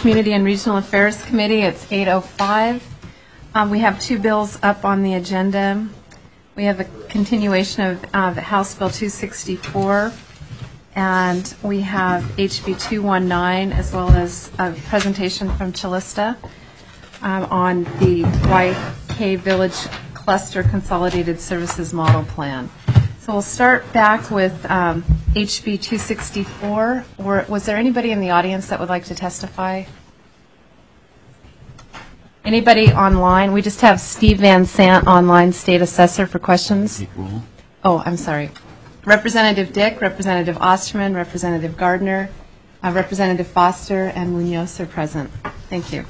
Community and Regional Affairs Committee. It's 8:05. We have two bills up on the agenda. We have a continuation of House Bill 264, and we have HB 219, as well as a presentation from Chalista on the YK Village Cluster Consolidated Services Model Plan. So we'll start back with HB 264. Was there anybody in the audience that would like to testify? Anybody online? We just have Steve Van Sant online, State Assessor, for questions. Oh, I'm sorry. Representative Dick, Representative Osterman, Representative Gardner, Representative Foster, and Munoz are present. Thank you.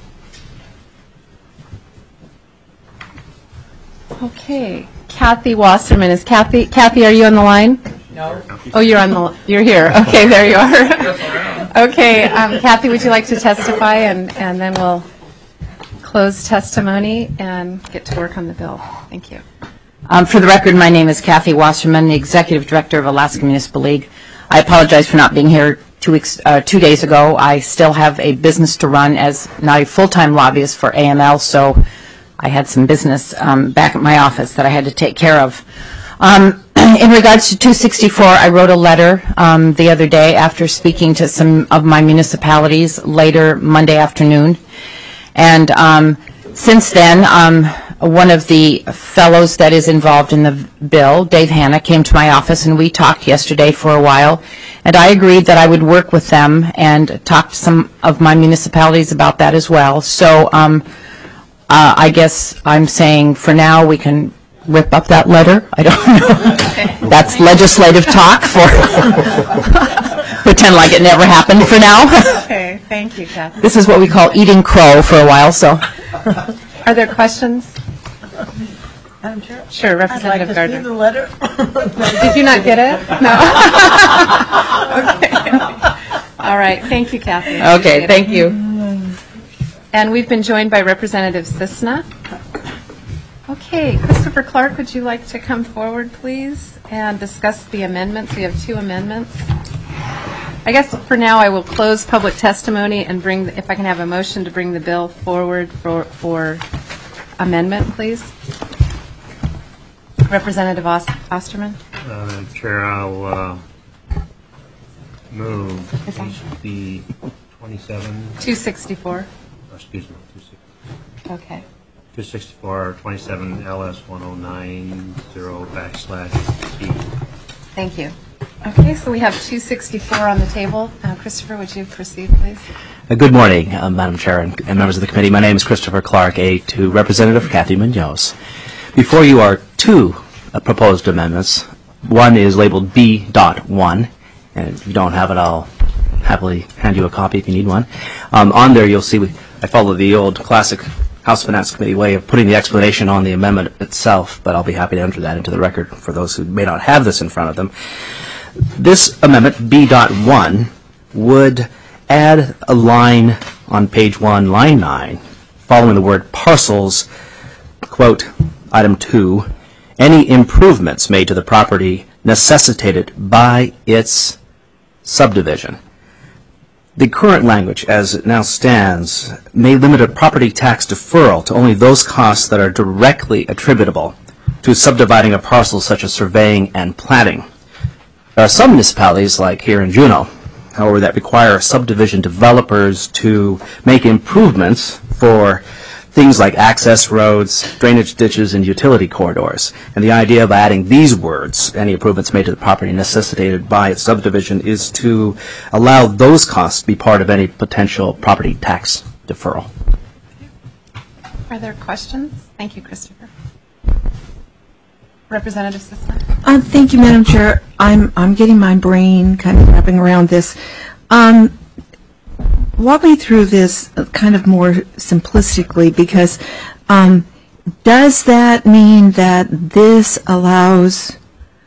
Okay. Kathy Wasserman. Is Kathy, are you on the line? No. Oh, you're here. Okay, there you are. Okay, Kathy, would you like to testify, and then we'll close testimony and get to work on the bill. Thank you. For the record, my name is Kathy Wasserman, the Executive Director of Alaska Municipal League. I apologize for not being here 2 days ago. I still have a business to run as now a full-time lobbyist for AML, so I had some business back at my office that I had to take care of. In regards to 264, I wrote a letter the other day after speaking to some of my municipalities later Monday afternoon. And since then, one of the fellows that is involved in the bill, Dave Hanna, came to my office, and we talked yesterday for a while. And I agreed that I would work with them and talk to some of my municipalities about that as well. So I guess I'm saying for now we can rip up that letter. I don't know. Okay. That's legislative talk for pretend like it never happened for now. Okay, thank you, Kathy. This is what we call eating crow for a while. So, are there questions? Madam Chair? Sure, Representative Gardner. I'd like to see the letter. Did you not get it? No. Okay. All right. Thank you, Kathy. Okay. Thank you. And we've been joined by Representative Cisna. Okay, Christopher Clark, would you like to come forward, please, and discuss the amendments? We have two amendments. I guess for now I will close public testimony and bring, if I can have a motion to bring the bill forward for amendment, please. Representative Osterman. Madam Chair, I'll move HB 264. Excuse me, 264. Okay. 264 27 LS 1090/B. Thank you. Okay, so we have 264 on the table. Christopher, would you proceed, please? Good morning, Madam Chair and members of the committee. My name is Christopher Clark, aide to Representative Kathy Munoz. Before you are two proposed amendments. One is labeled B.1, and if you don't have it, I'll happily hand you a copy if you need one. On there, you'll see I follow the old classic House Finance Committee way of putting the explanation on the amendment itself, but I'll be happy to enter that into the record for those who may not have this in front of them. This amendment, B.1, would add a line on page 1, line 9, following the word parcels, quote, item 2, any improvements made to the property necessitated by its subdivision. The current language, as it now stands, may limit a property tax deferral to only those costs that are directly attributable to subdividing a parcel, such as surveying and platting. There are some municipalities, like here in Juneau, however, that require subdivision developers to make improvements for things like access roads, drainage ditches, and utility corridors. And the idea of adding these words, any improvements made to the property necessitated by its subdivision, is to allow those costs to be part of any potential property tax deferral. Are there questions? Thank you, Christopher. Representative Cisna. Thank you, Madam Chair. I'm getting my brain kind of wrapping around this. Walk me through this kind of more simplistically, because does that mean that this allows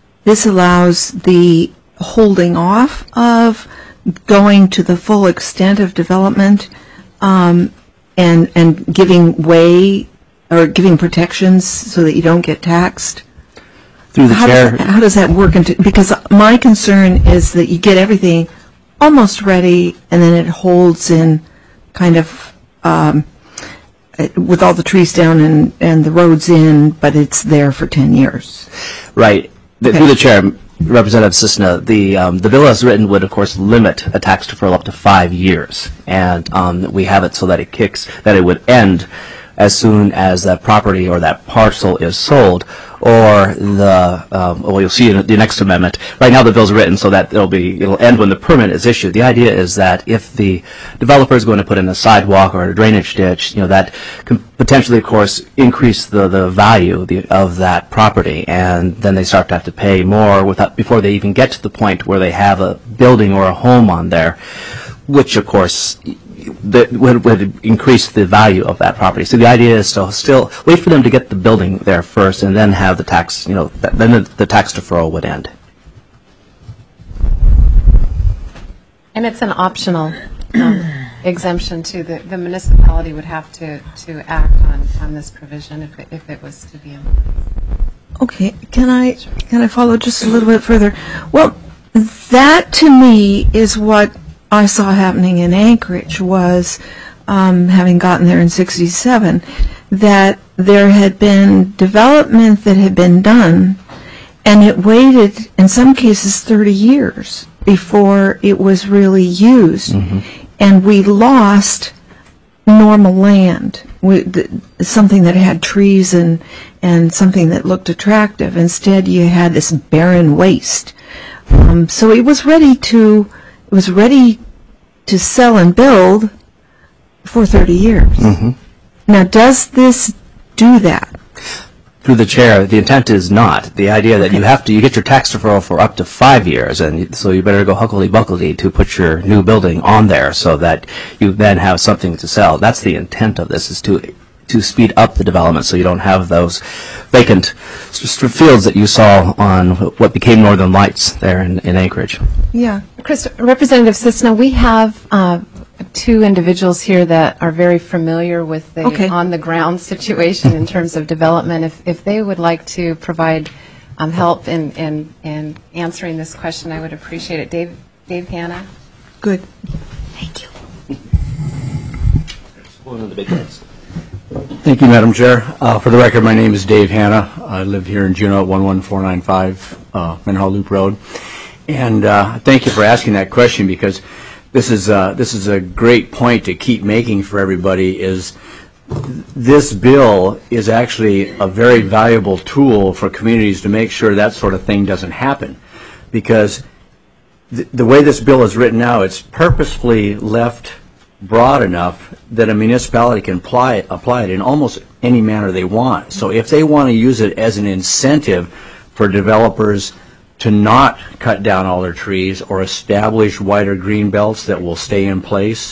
the holding off of going to the full extent of development and giving way or giving protections so that you don't get taxed? Through the chair. How does that work? Because my concern is that you get everything almost ready, and then it holds in kind of with all the trees down and the roads in, but it's there for 10 years. Right. Through the chair, Representative Cisna, the bill as written would, of course, limit a tax deferral up to 5 years, and we have it so that it would end as soon as that property or that parcel is sold, or well, you'll see in the next amendment. Right now, the bill's written so that it'll end when the permit is issued. The idea is that if the developer is going to put in a sidewalk or a drainage ditch, that can potentially, of course, increase the value of that property, and then they start to have to pay more before they even get to the point where they have a building or a home on there, which, of course, that would increase the value of that property. So the idea is to still wait for them to get the building there first, and then have the tax, then the tax deferral would end. And it's an optional exemption too. The municipality would have to act on this provision if it was to be in. Okay, can I follow just a little bit further? Well, that to me is what I saw happening in Anchorage was, having gotten there in '67, that there had been development that had been done, and it waited, in some cases, 30 years before it was really used. Mm-hmm. And we lost normal land, something that had trees and something that looked attractive. Instead, you had this barren waste. So it was ready to sell and build for 30 years. Mm-hmm. Now, does this do that? Through the chair, the intent is not. The idea that you get your tax deferral for up to 5 years, and so you better go huckly-buckledy to put your new building on there so that you then have something to sell. That's the intent of this, is to speed up the development so you don't have those vacant fields that you saw on what became Northern Lights there in Anchorage. Yeah. Representative Cisna, we have two individuals here that are very familiar with the on-the-ground situation in terms of development. If they would like to provide help in answering this question, I would appreciate it. Dave Hanna. Good. Thank you. One of the big ones. Thank you, Madam Chair. For the record, my name is Dave Hanna. I live here in Juneau at 11495 Menhar Loop Road. And thank you for asking that question, because this is a great point to keep making for everybody. Is this bill is actually a very valuable tool for communities to make sure that sort of thing doesn't happen, because the way this bill is written now, it's purposefully left broad enough that a municipality can apply it in almost any manner they want. So if they want to use it as an incentive for developers to not cut down all their trees or establish wider green belts that will stay in place,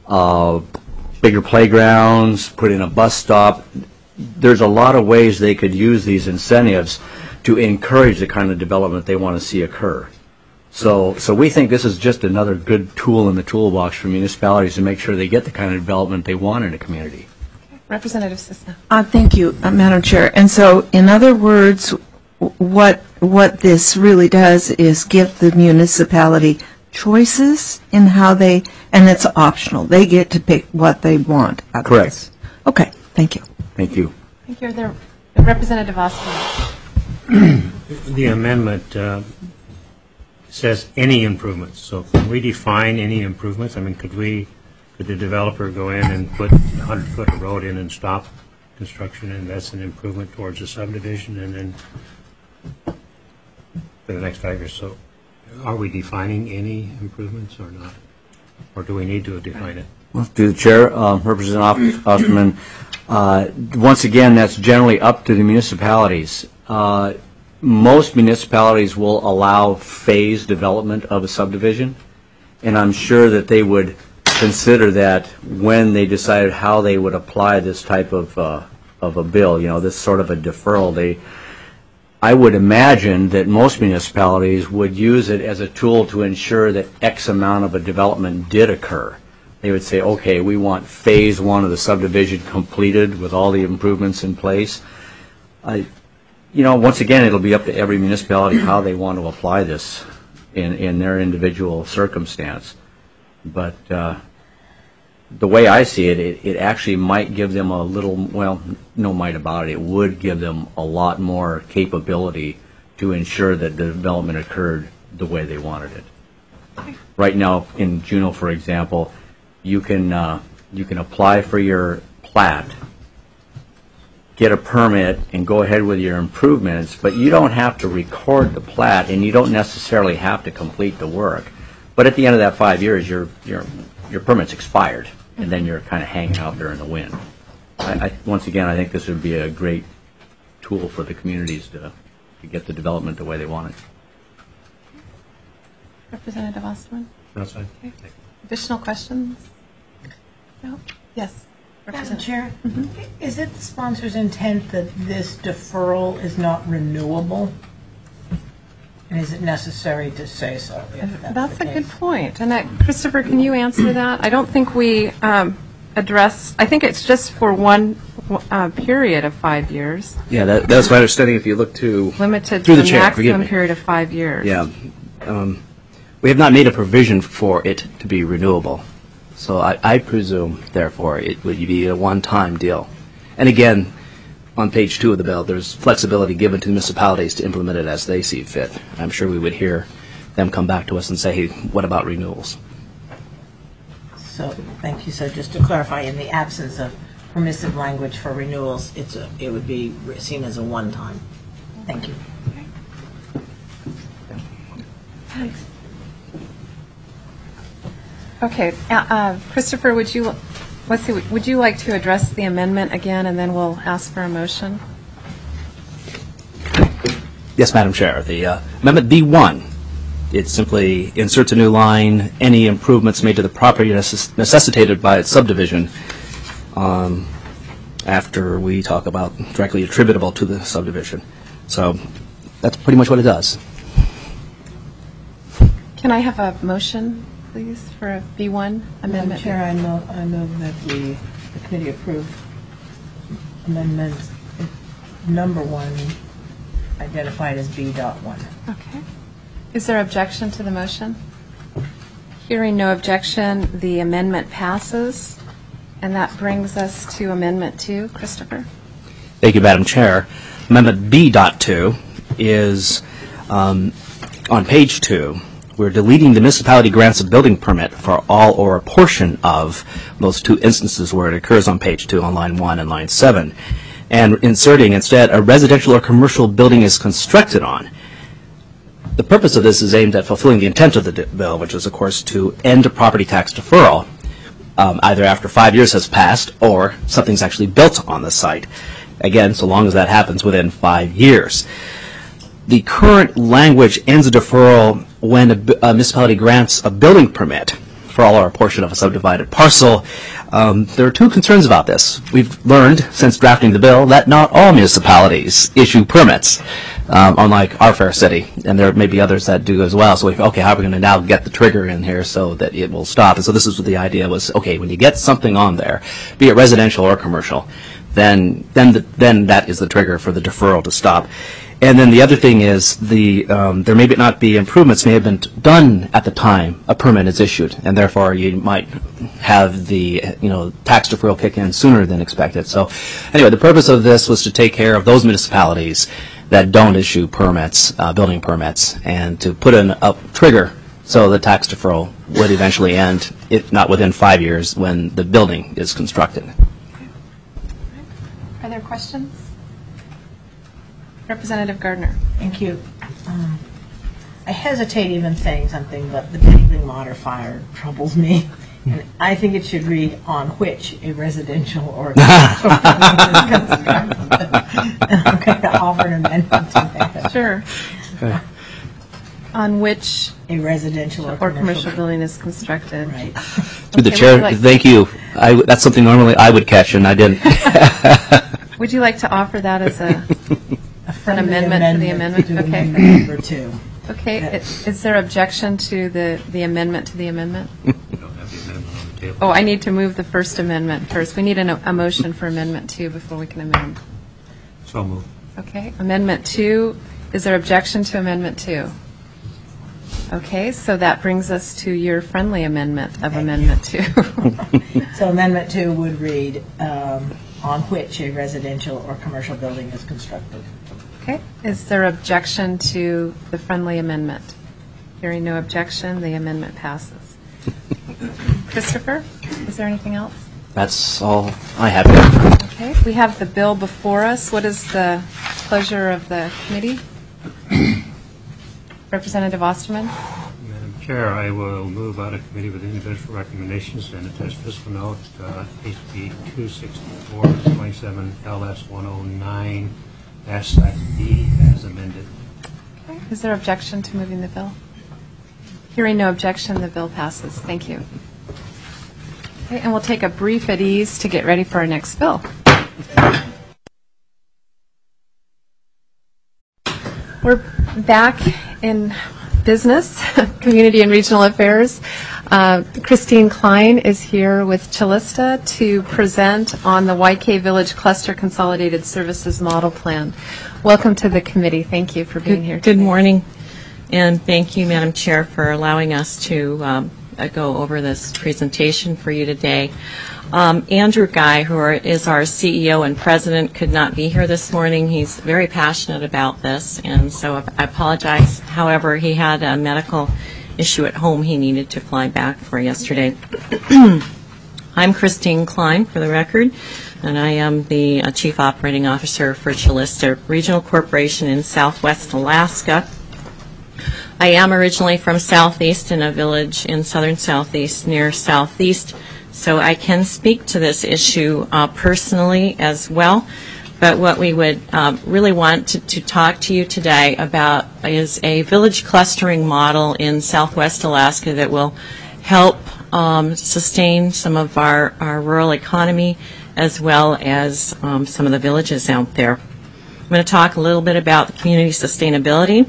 bigger playgrounds, put in a bus stop, there's a lot of ways they could use these incentives to encourage the kind of development they want to see occur. So we think this is just another good tool in the toolbox for municipalities to make sure they get the kind of development they want in a community. Representative Cisna. Thank you, Madam Chair. And so, in other words, what this really does is give the municipality choices in how they, and it's optional. They get to pick what they want out of Correct. this. Okay, thank you. Thank you. Thank you. There, Representative Austin. The amendment says any improvements. So can we define any improvements? I mean, could the developer go in and put 100-foot of road in and stop construction, and that's an improvement towards a subdivision, and then for the next 5 years? So are we defining any improvements or not? Or do we need to define it? Well, through the chair, Representative Osterman, once again, that's generally up to the municipalities. Most municipalities will allow phased development of a subdivision, and I'm sure that they would consider that when they decided how they would apply this type of a bill, this sort of a deferral. I would imagine that most municipalities would use it as a tool to ensure that X amount of a development did occur. They would say, okay, we want phase one of the subdivision completed with all the improvements in place. Once again, it'll be up to every municipality how they want to apply this in their individual circumstance. But the way I see it, it actually might give them a little, well, no might about it, it would give them a lot more capability to ensure that the development occurred the way they wanted it. Right now, in Juneau, for example, you can apply for your plat, get a permit, and go ahead with your improvements, but you don't have to record the plat, and you don't necessarily have to complete the work. But at the end of that 5 years, your permit's expired, and then you're kind of hanging out there in the wind. Once again, I think this would be a great tool for the communities to get the development the way they want it. Representative Osterman? That's fine. Okay. Additional questions? No? Yes. Madam Chair, is it the sponsor's intent that this deferral is not renewable? And is it necessary to say so? That's a good point. And Christopher, can you answer that? I don't think we address, I think it's just for one period of 5 years. Yeah, that's my understanding. If you look to Limited through to the the chair, forgive maximum me. period of 5 years. Yeah. We have not made a provision for it to be renewable. So I presume, therefore, it would be a one-time deal. And again, on page 2 of the bill, there's flexibility given to municipalities to implement it as they see fit. I'm sure we would hear them come back to us and say, hey, what about renewals? So, thank you. So just to clarify, in the absence of permissive language for renewals, it would be seen as a one-time. Thank you. Okay. Christopher, would you like to address the amendment again, and then we'll ask for a motion? Yes, Madam Chair. The Amendment B1, it simply inserts a new line, any improvements made to the property necessitated by its subdivision, after we talk about directly attributable to the subdivision. So that's pretty much what it does. Can I have a motion, please, for a B1 amendment? Madam Chair, I move that the committee approve amendment number 1, identified as B.1. Okay. Is there objection to the motion? Hearing no objection, the amendment passes. And that brings us to Amendment 2. Christopher? Thank you, Madam Chair. Amendment B.2 is on page 2. We're deleting the municipality grants a building permit for all or a portion of those 2 instances where it occurs on page 2 on line 1 and line 7, and inserting instead a residential or commercial building is constructed on. The purpose of this is aimed at fulfilling the intent of the bill, which is, of course, to end a property tax deferral, either after 5 years has passed or something's actually built on the site. Again, so long as that happens within 5 years. The current language ends a deferral when a municipality grants a building permit for all or a portion of a subdivided parcel. There are 2 concerns about this. We've learned since drafting the bill that not all municipalities issue permits, unlike our fair city, and there may be others that do as well. So okay, how are we going to now get the trigger in here so that it will stop? And so this is what the idea was. Okay, when you get something on there, be it residential or commercial, then that is the trigger for the deferral to stop. And then the other thing is there may not be improvements may have been done at the time a permit is issued, and therefore you might have the tax deferral kick in sooner than expected. So anyway, the purpose of this was to take care of those municipalities that don't issue permits, building permits, and to put in a trigger so the tax deferral would eventually end, if not within 5 years, when the building is constructed. Are there questions? Representative Gardner. Thank you. I hesitate even saying something, but the Penguin modifier troubles me. And I think it should read on which a residential or commercial building is constructed. And I'm going to offer an amendment to that. Sure. Okay. On which A residential or commercial building is constructed. Right. Through the Okay, chair, would you like- thank you. That's something normally I would catch, and I didn't. Would you like to offer that as an Friendly amendment to the amendment? to Okay. amendment number 2. Okay, is there objection to the amendment to the amendment? We don't have the amendment on the table. Oh, I need to move the first amendment first. We need a motion for Amendment 2 before we can amend. So moved. Okay, Amendment 2, is there objection to Amendment 2? Okay, so that brings us to your friendly amendment of Amendment 2. So Amendment 2 would read, on which a residential or commercial building is constructed. Okay, is there objection to the friendly amendment? Hearing no objection, the amendment passes. Christopher, is there anything else? That's all I have here. Okay, we have the bill before us. What is the pleasure of the committee? Representative Osterman? Madam Chair, I will move out of committee with individual recommendations and attach fiscal note HB 264 27 LS 109 /D as amended. Okay, is there objection to moving the bill? Hearing no objection, the bill passes. Thank you. Okay, and we'll take a brief at ease to get ready for our next bill. We're back in business, community and regional affairs. Christine Klein is here with Chillista to present on the YK Village Cluster Consolidated Services Model Plan. Welcome to the committee. Thank you for being here today. Good morning, and thank you, Madam Chair, for allowing us to go over this presentation for you today. Andrew Guy, who is our CEO and president, could not be here this morning. He's very passionate about this, and so I apologize. However, he had a medical issue at home he needed to fly back for yesterday. I'm Christine Klein, for the record, and I am the Chief Operating Officer for Chillista Regional Corporation in Southwest Alaska. I am originally from Southeast, in a village in southern Southeast near Southeast, so I can speak to this issue personally as well. But what we would really want to talk to you today about is a village clustering model in Southwest Alaska that will help sustain some of our rural economy as well as some of the villages out there. I'm going to talk a little bit about the community sustainability,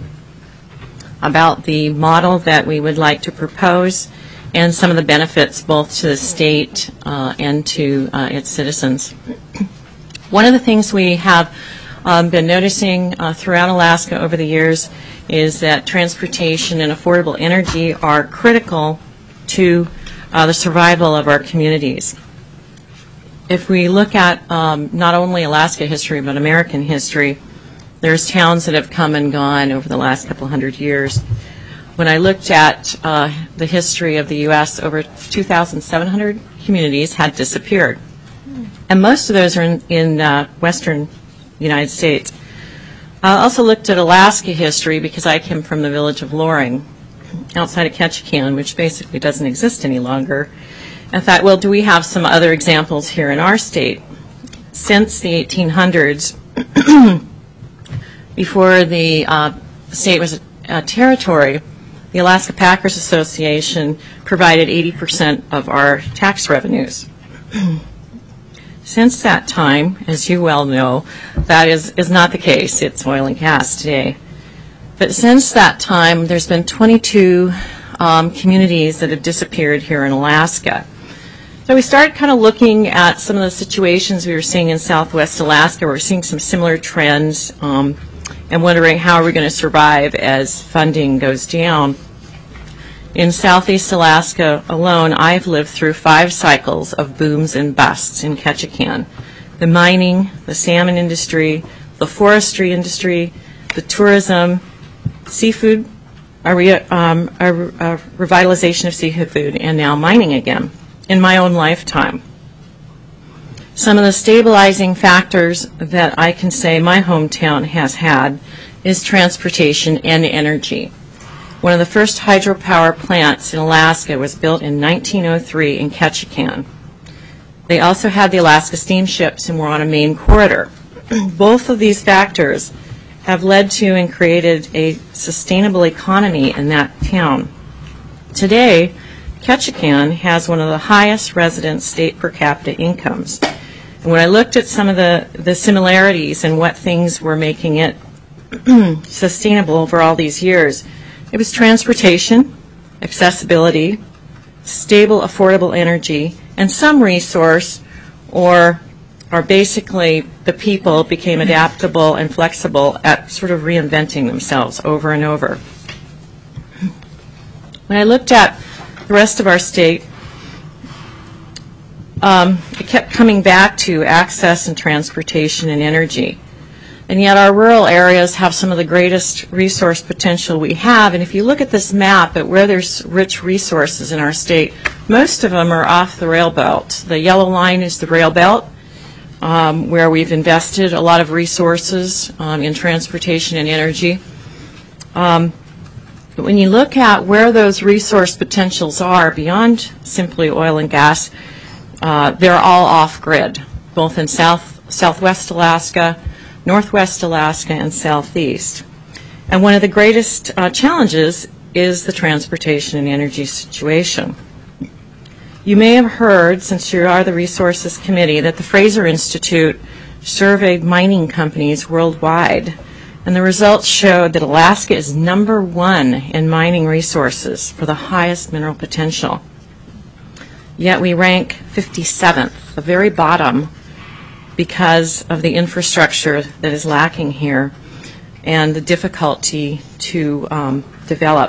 about the model that we would like to propose, and some of the benefits both to the state and to its citizens. One of the things we have been noticing throughout Alaska over the years is that transportation and affordable energy are critical to the survival of our communities. If we look at not only Alaska history but American history, there's towns that have come and gone over the last couple hundred years. When I looked at the history of the U.S., over 2,700 communities had disappeared. And most of those are in western United States. I also looked at Alaska history because I came from the village of Loring, outside of Ketchikan, which basically doesn't exist any longer. And I thought, well, do we have some other examples here in our state? Since the 1800s, before the state was a territory, the Alaska Packers Association provided 80% of our tax revenues. Since that time, as you well know, that is not the case. It's oil and gas today. But since that time, there's been 22 communities that have disappeared here in Alaska. So we started kind of looking at some of the situations we were seeing in Southwest Alaska. We're seeing some similar trends and wondering how are we going to survive as funding goes down. In Southeast Alaska alone, I've lived through 5 cycles of booms and busts in Ketchikan. The mining, the salmon industry, the forestry industry, the tourism, seafood, a revitalization of seafood, and now mining again in my own lifetime. Some of the stabilizing factors that I can say my hometown has had is transportation and energy. One of the first hydropower plants in Alaska was built in 1903 in Ketchikan. They also had the Alaska steamships and were on a main corridor. Both of these factors have led to and created a sustainable economy in that town. Today, Ketchikan has one of the highest resident state per capita incomes. And when I looked at some of the similarities and what things were making it sustainable over all these years, it was transportation, accessibility, stable, affordable energy, and some resource, or basically the people became adaptable and flexible at sort of reinventing themselves over and over. When I looked at the rest of our state, it kept coming back to access and transportation and energy. And yet our rural areas have some of the greatest resource potential we have. And if you look at this map at where there's rich resources in our state, most of them are off the rail belt. The yellow line is the rail belt, where we've invested a lot of resources in transportation and energy. But when you look at where those resource potentials are beyond simply oil and gas, they're all off-grid, both in southwest Alaska, northwest Alaska, and southeast. And one of the greatest challenges is the transportation and energy situation. You may have heard, since you are the Resources Committee, that the Fraser Institute surveyed mining companies worldwide, and the results showed that Alaska is #1 in mining resources for the highest mineral potential. Yet we rank 57th, the very bottom, because of the infrastructure that is lacking here and the difficulty to develop.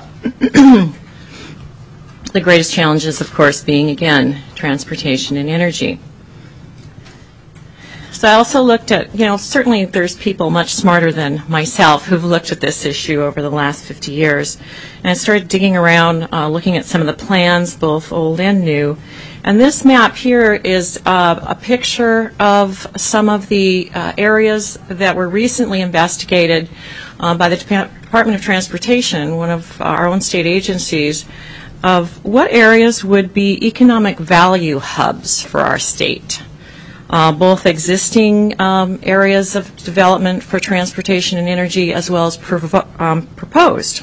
The greatest challenges, of course, being, again, transportation and energy. So I also looked at, certainly there's people much smarter than myself who've looked at this issue over the last 50 years. And I started digging around, looking at some of the plans, both old and new. And this map here is a picture of some of the areas that were recently investigated by the Department of Transportation, one of our own state agencies, of what areas would be economic value hubs for our state. Both existing areas of development for transportation and energy, as well as proposed.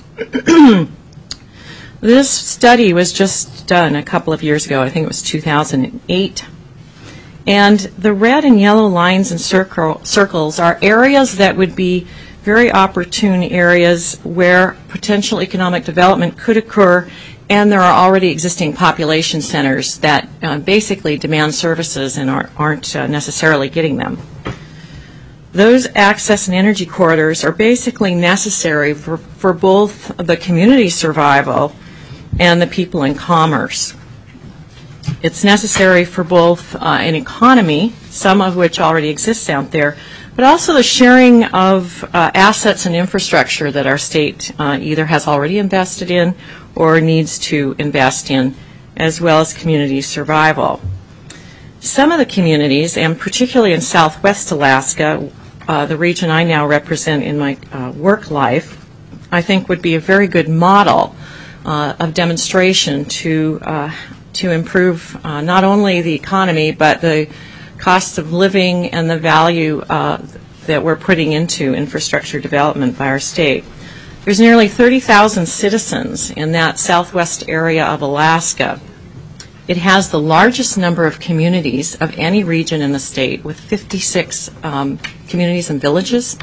This study was just done a couple of years ago. I think it was 2008. And the red and yellow lines and circles are areas that would be very opportune areas where potential economic development could occur, and there are already existing population centers that basically demand services and aren't necessarily getting them. Those access and energy corridors are basically necessary for both the community survival and the people in commerce. It's necessary for both an economy, some of which already exists out there, but also the sharing of assets and infrastructure that our state either has already invested in or needs to invest in, as well as community survival. Some of the communities, and particularly in southwest Alaska, the region I now represent in my work life, I think would be a very good model of demonstration to improve not only the economy, but the cost of living and the value that we're putting into infrastructure development by our state. There's nearly 30,000 citizens in that southwest area of Alaska. It has the largest number of communities of any region in the state, with 56 communities and villages.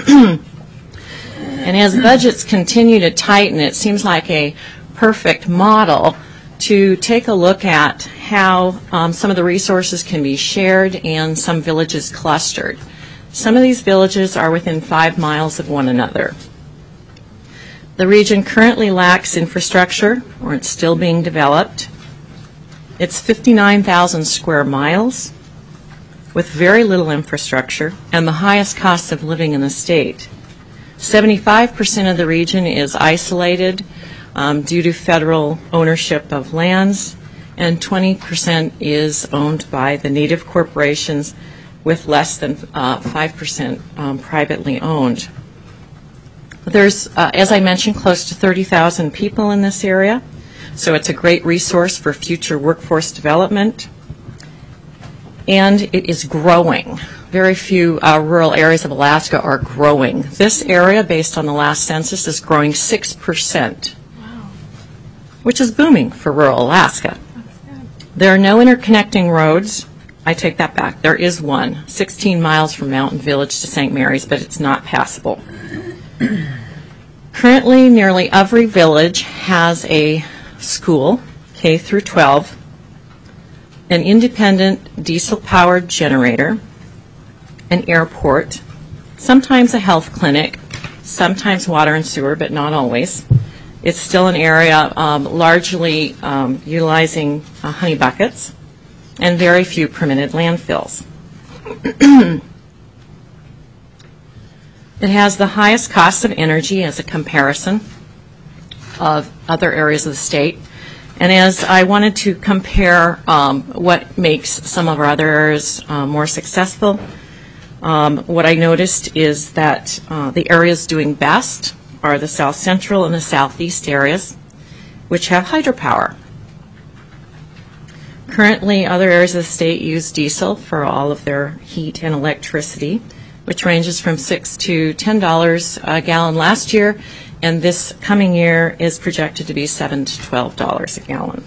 And as budgets continue to tighten, it seems like a perfect model to take a look at how some of the resources can be shared and some villages clustered. Some of these villages are within 5 miles of one another. The region currently lacks infrastructure, or it's still being developed. It's 59,000 square miles with very little infrastructure and the highest cost of living in the state. 75% of the region is isolated due to federal ownership of lands, and 20% is owned by the native corporations, with less than 5% privately owned. There's, as I mentioned, close to 30,000 people in this area, so it's a great resource for future workforce development, and it is growing. Very few rural areas of Alaska are growing. This area, based on the last census, is growing 6%, which is booming for rural Alaska. There are no interconnecting roads. I take that back. There is one, 16 miles from Mountain Village to St. Mary's, but it's not passable. Currently, nearly every village has a school, K through 12, an independent diesel-powered generator, an airport, sometimes a health clinic, sometimes water and sewer, but not always, It's still an area largely utilizing honey buckets and very few permitted landfills. It has the highest cost of energy as a comparison of other areas of the state. And as I wanted to compare what makes some of our other areas more successful, what I noticed is that the areas doing best are the south central and the southeast areas, which have hydropower. Currently, other areas of the state use diesel for all of their heat and electricity, which ranges from $6 to $10 a gallon last year, and this coming year is projected to be $7 to $12 a gallon.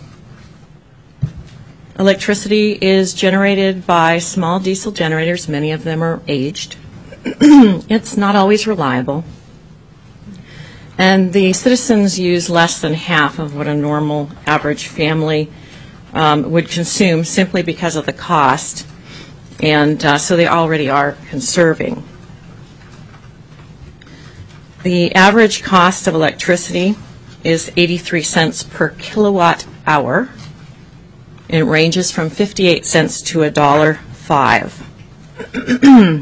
Electricity is generated by small diesel generators. Many of them are aged. It's not always reliable. And the citizens use less than half of what a normal average family would consume simply because of the cost. And so they already are conserving. The average cost of electricity is 83 cents per kilowatt hour. It ranges from 58 cents to $1.05.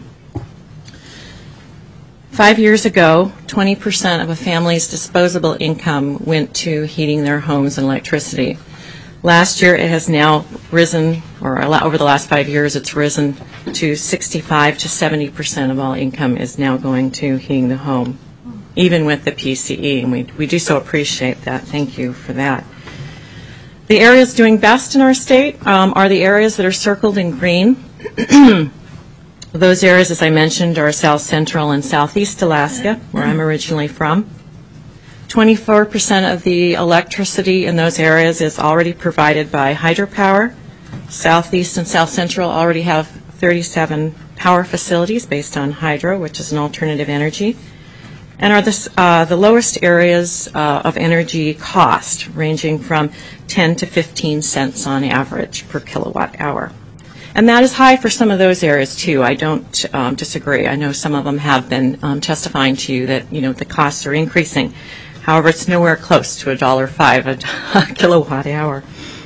5 years ago, 20% of a family's disposable income went to heating their homes and electricity. Last year, it has now risen, or over the last 5 years, it's risen to 65 to 70% of all income is now going to heating the home, even with the PCE, and we do so appreciate that. Thank you for that. The areas doing best in our state are the areas that are circled in green. Those areas, as I mentioned, are South Central and Southeast Alaska, where I'm originally from. 24% of the electricity in those areas is already provided by hydropower. Southeast and South Central already have 37 power facilities based on hydro, which is an alternative energy, and are the lowest areas of energy cost, ranging from 10 to 15 cents on average per kilowatt hour. And that is high for some of those areas, too. I don't disagree. I know some of them have been testifying to you that, the costs are increasing. However, it's nowhere close to $1.05 a kilowatt hour.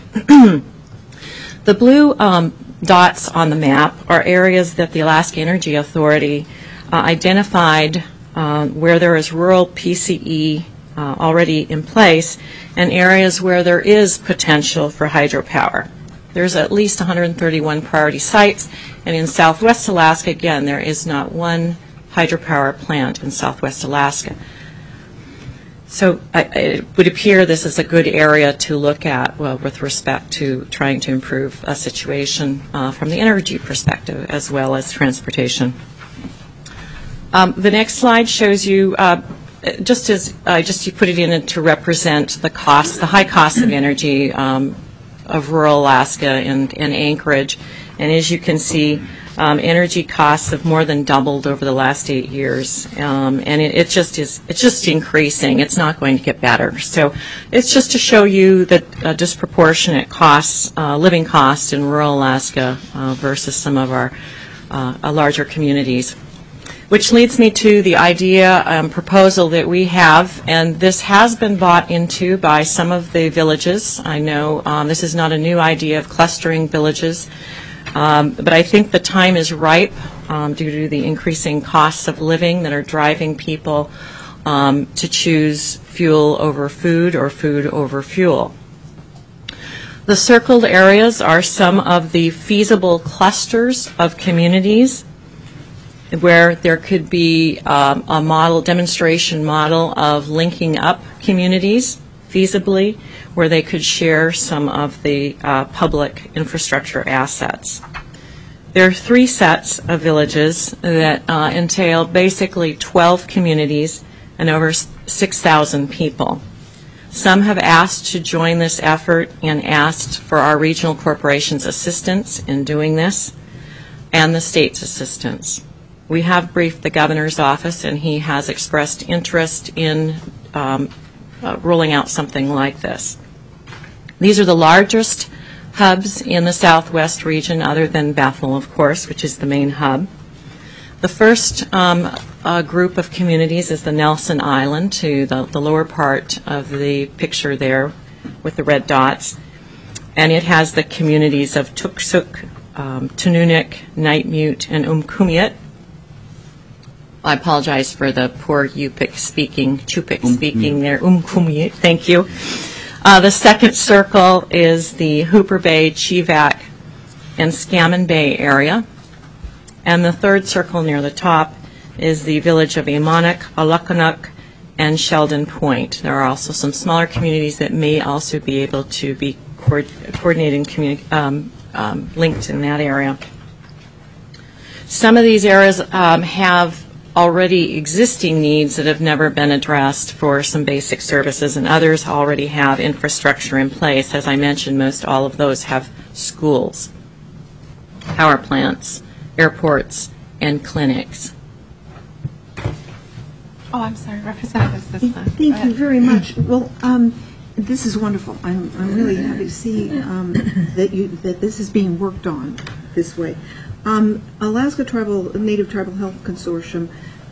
The blue dots on the map are areas that the Alaska Energy Authority identified where there is rural PCE already in place and areas where there is potential for hydropower. There's at least 131 priority sites, and in Southwest Alaska, again, there is not one hydropower plant in Southwest Alaska. So it would appear this is a good area to look at, well, with respect to trying to improve a situation from the energy perspective as well as transportation. The next slide shows you, just you put it in to represent the cost, the high cost of energy of rural Alaska and Anchorage. And as you can see, energy costs have more than doubled over the last 8 years, and it's just increasing. It's not going to get better. So it's just to show you the disproportionate costs, living costs in rural Alaska versus some of our larger communities. Which leads me to the idea proposal that we have, and this has been bought into by some of the villages. I know this is not a new idea of clustering villages. But I think the time is ripe due to the increasing costs of living that are driving people to choose fuel over food or food over fuel. The circled areas are some of the feasible clusters of communities where there could be a model, demonstration model of linking up communities feasibly, where they could share some of the public infrastructure assets. There are 3 sets of villages that entail basically 12 communities and over 6,000 people. Some have asked to join this effort and asked for our regional corporation's assistance in doing this and the state's assistance. We have briefed the governor's office, and he has expressed interest in rolling out something like this. These are the largest hubs in the southwest region, other than Bethel, of course, which is the main hub. The first group of communities is the Nelson Island, to the lower part of the picture there with the red dots. And it has the communities of Tuksuk, Tununik, Nightmute, and Umkumiut. I apologize for the poor Chupik speaking there. Umkumiut, thank you. The second circle is the Hooper Bay, Chivak, and Scammon Bay area. And the third circle near the top is the village of Amonuk, Alakanuk, and Sheldon Point. There are also some smaller communities that may also be able to be coordinated and linked in that area. Some of these areas have already existing needs that have never been addressed for some basic services, and others already have infrastructure in place. As I mentioned, most all of those have schools, power plants, airports, and clinics. Oh, I'm sorry, Representative Cisna. Thank you very much. Well, this is wonderful. I'm really happy to see that this is being worked on this way. Alaska Native Tribal Health Consortium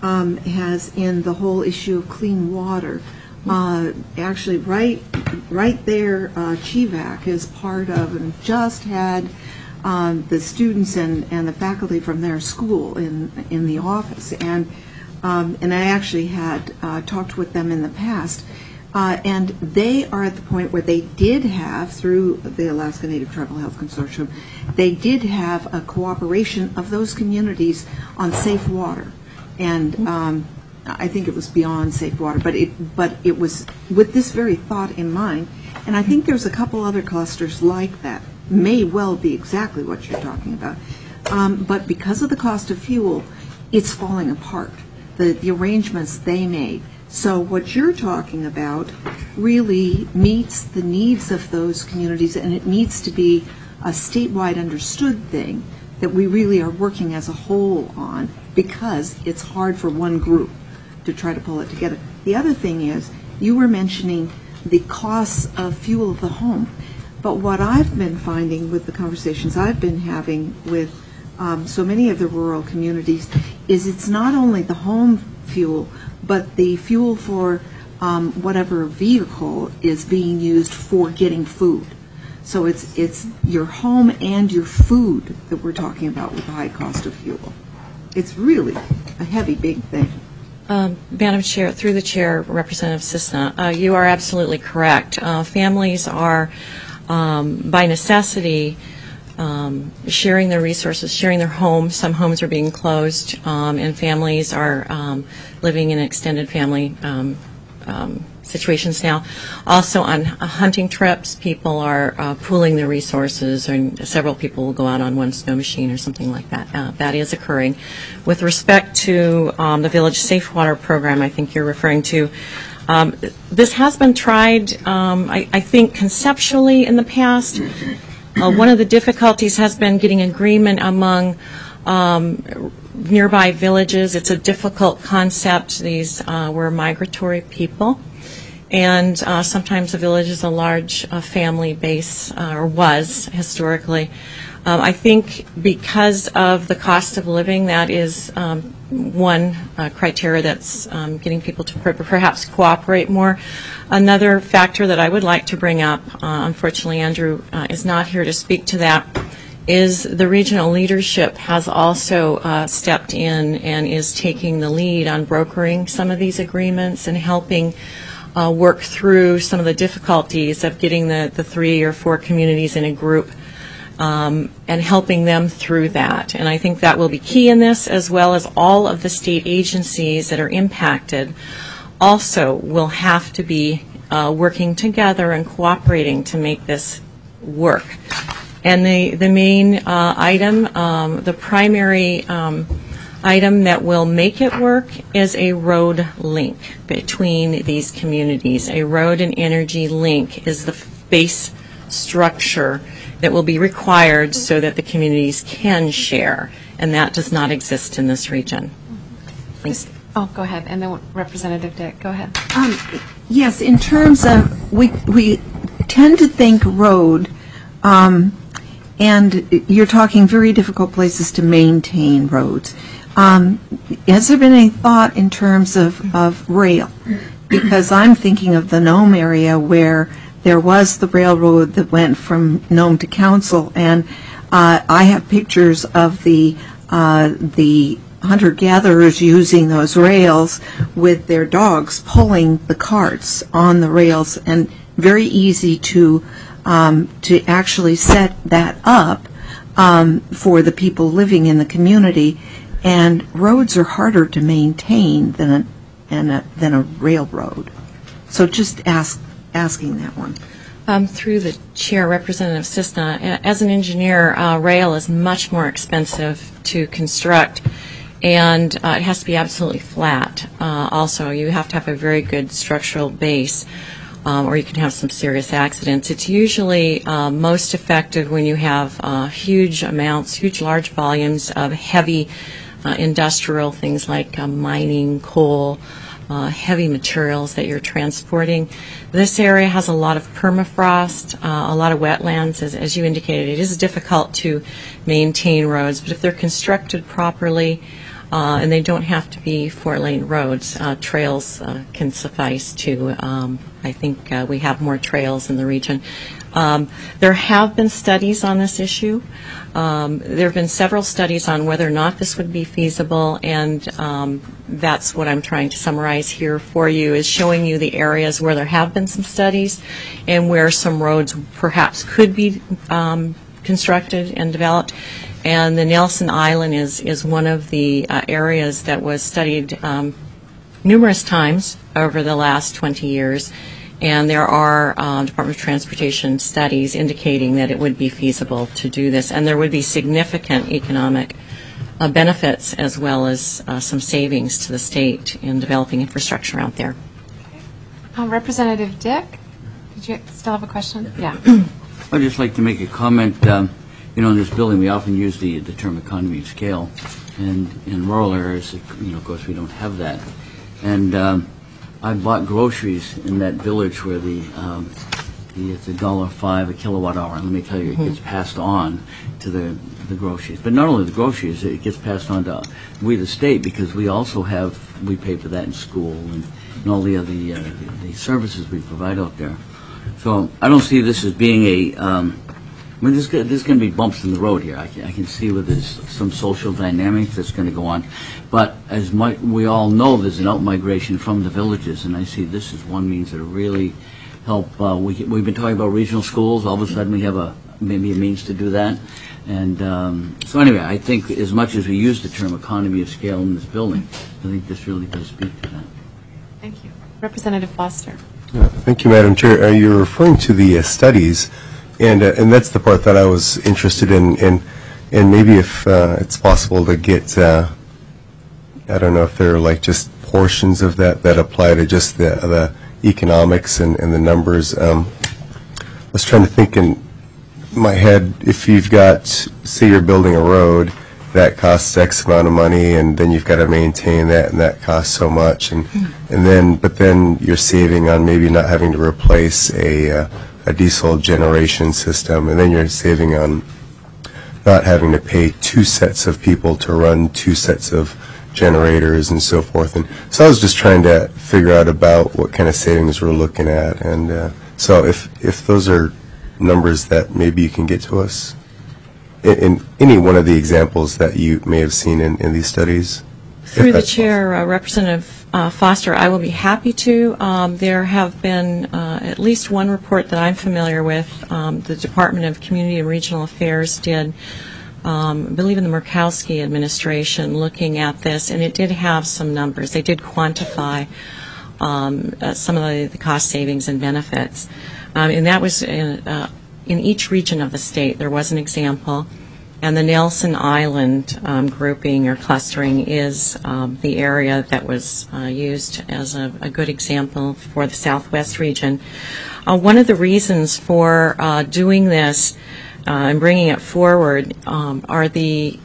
has, in the whole issue of clean water, actually right there, Chivak is part of, and just had the students and the faculty from their school in the office, and I actually had talked with them in the past. And they are at the point where they did have, through the Alaska Native Tribal Health Consortium, they did have a cooperation of those communities on safe water. And I think it was beyond safe water, but it was with this very thought in mind. And I think there's a couple other clusters like that, may well be exactly what you're talking about. But because of the cost of fuel, it's falling apart, the arrangements they made. So what you're talking about really meets the needs of those communities, and it needs to be a statewide understood thing that we really are working as a whole on, because it's hard for one group to try to pull it together. The other thing is, you were mentioning the costs of fuel of the home, but what I've been finding with the conversations I've been having with so many of the rural communities is it's not only the home fuel, but the fuel for whatever vehicle is being used for getting food. So it's your home and your food that we're talking about with the high cost of fuel. It's really a heavy, big thing. Madam Chair, through the chair, Representative Cisna, you are absolutely correct. Families are, by necessity, sharing their resources, sharing their homes. Some homes are being closed, and families are living in extended family situations now. Also on hunting trips, people are pooling their resources, and several people will go out on one snow machine or something like that. That is occurring. With respect to the Village Safe Water Program, I think you're referring to, this has been tried, I think, conceptually in the past. One of the difficulties has been getting agreement among nearby villages. It's a difficult concept. These were migratory people, and sometimes a village is a large family base, or was historically. I think because of the cost of living, that is one criteria that's getting people to perhaps cooperate more. Another factor that I would like to bring up, unfortunately Andrew is not here to speak to that, is the regional leadership has also stepped in and is taking the lead on brokering some of these agreements and helping work through some of the difficulties of getting the 3 or 4 communities in a group and helping them through that. And I think that will be key in this, as well as all of the state agencies that are impacted also will have to be working together and cooperating to make this work. And the main item, the primary item that will make it work is a road link between these communities. A road and energy link is the base structure that will be required so that the communities can share, and that does not exist in this region. Thanks. Oh, go ahead. And then Representative Dick, go ahead. Yes, in terms of, we tend to think road, and you're talking very difficult places to maintain roads. Has there been any thought in terms of rail? Because I'm thinking of the Nome area where there was the railroad that went from Nome to Council, and I have pictures of the hunter-gatherers using those rails with their dogs pulling the carts on the rails, and very easy to actually set that up for the people living in the community. And roads are harder to maintain than a railroad. So just asking that one. Through the chair, Representative Cisna, as an engineer, rail is much more expensive to construct, and it has to be absolutely flat. Also, you have to have a very good structural base, or you can have some serious accidents. It's usually most effective when you have huge large volumes of heavy industrial things like mining, coal, heavy materials that you're transporting. This area has a lot of permafrost, a lot of wetlands. As you indicated, it is difficult to maintain roads, but if they're constructed properly, and they don't have to be 4-lane roads, trails can suffice to, I think we have more trails in the region. There have been studies on this issue. There have been several studies on whether or not this would be feasible, and that's what I'm trying to summarize here for you, is showing you the areas where there have been some studies and where some roads perhaps could be constructed and developed. And the Nelson Island is one of the areas that was studied numerous times over the last 20 years. And there are Department of Transportation studies indicating that it would be feasible to do this. And there would be significant economic benefits as well as some savings to the state in developing infrastructure out there. Representative Dick, did you still have a question? Yeah. I'd just like to make a comment. In this building, we often use the term economy of scale. And in rural areas, of course, we don't have that. And I bought groceries in that village where it's $1.05 a kilowatt hour. And let me tell you, it gets passed on to the groceries. But not only the groceries, it gets passed on to we, the state, because we also we pay for that in school and all the other the services we provide out there. So I don't see this as being there's going to be bumps in the road here. I can see where there's some social dynamics that's going to go on. But as we all know, there's an out-migration from the villages, and I see this as one means that really help. We've been talking about regional schools. All of a sudden we have maybe a means to do that. And so anyway, I think as much as we use the term economy of scale in this building, I think this really does speak to that. Thank you. Representative Foster. Thank you, Madam Chair. You're referring to the studies, and that's the part that I was interested in, and maybe if it's possible to get, I don't know if there are like just portions of that apply to just the economics and the numbers. I was trying to think in my head, if you've got, say you're building a road, that costs X amount of money, and then you've got to maintain that, and that costs so much, but then you're saving on maybe not having to replace a diesel generation system, and then you're saving on not having to pay 2 sets of people to run 2 sets of generators and so forth. And so I was just trying to figure out about what kind of savings we're looking at, and so if those are numbers that maybe you can get to us in any one of the examples that you may have seen in these studies. Through the chair, Representative Foster, I will be happy to. There have been at least one report that I'm familiar with. The Department of Community and Regional Affairs did, I believe in the Murkowski administration, looking at this, and it did have some numbers. They did quantify some of the cost savings and benefits. And that was in each region of the state. There was an example. And the Nelson Island grouping or clustering is the area that was used as a good example for the Southwest region. One of the reasons for doing this and bringing it forward are the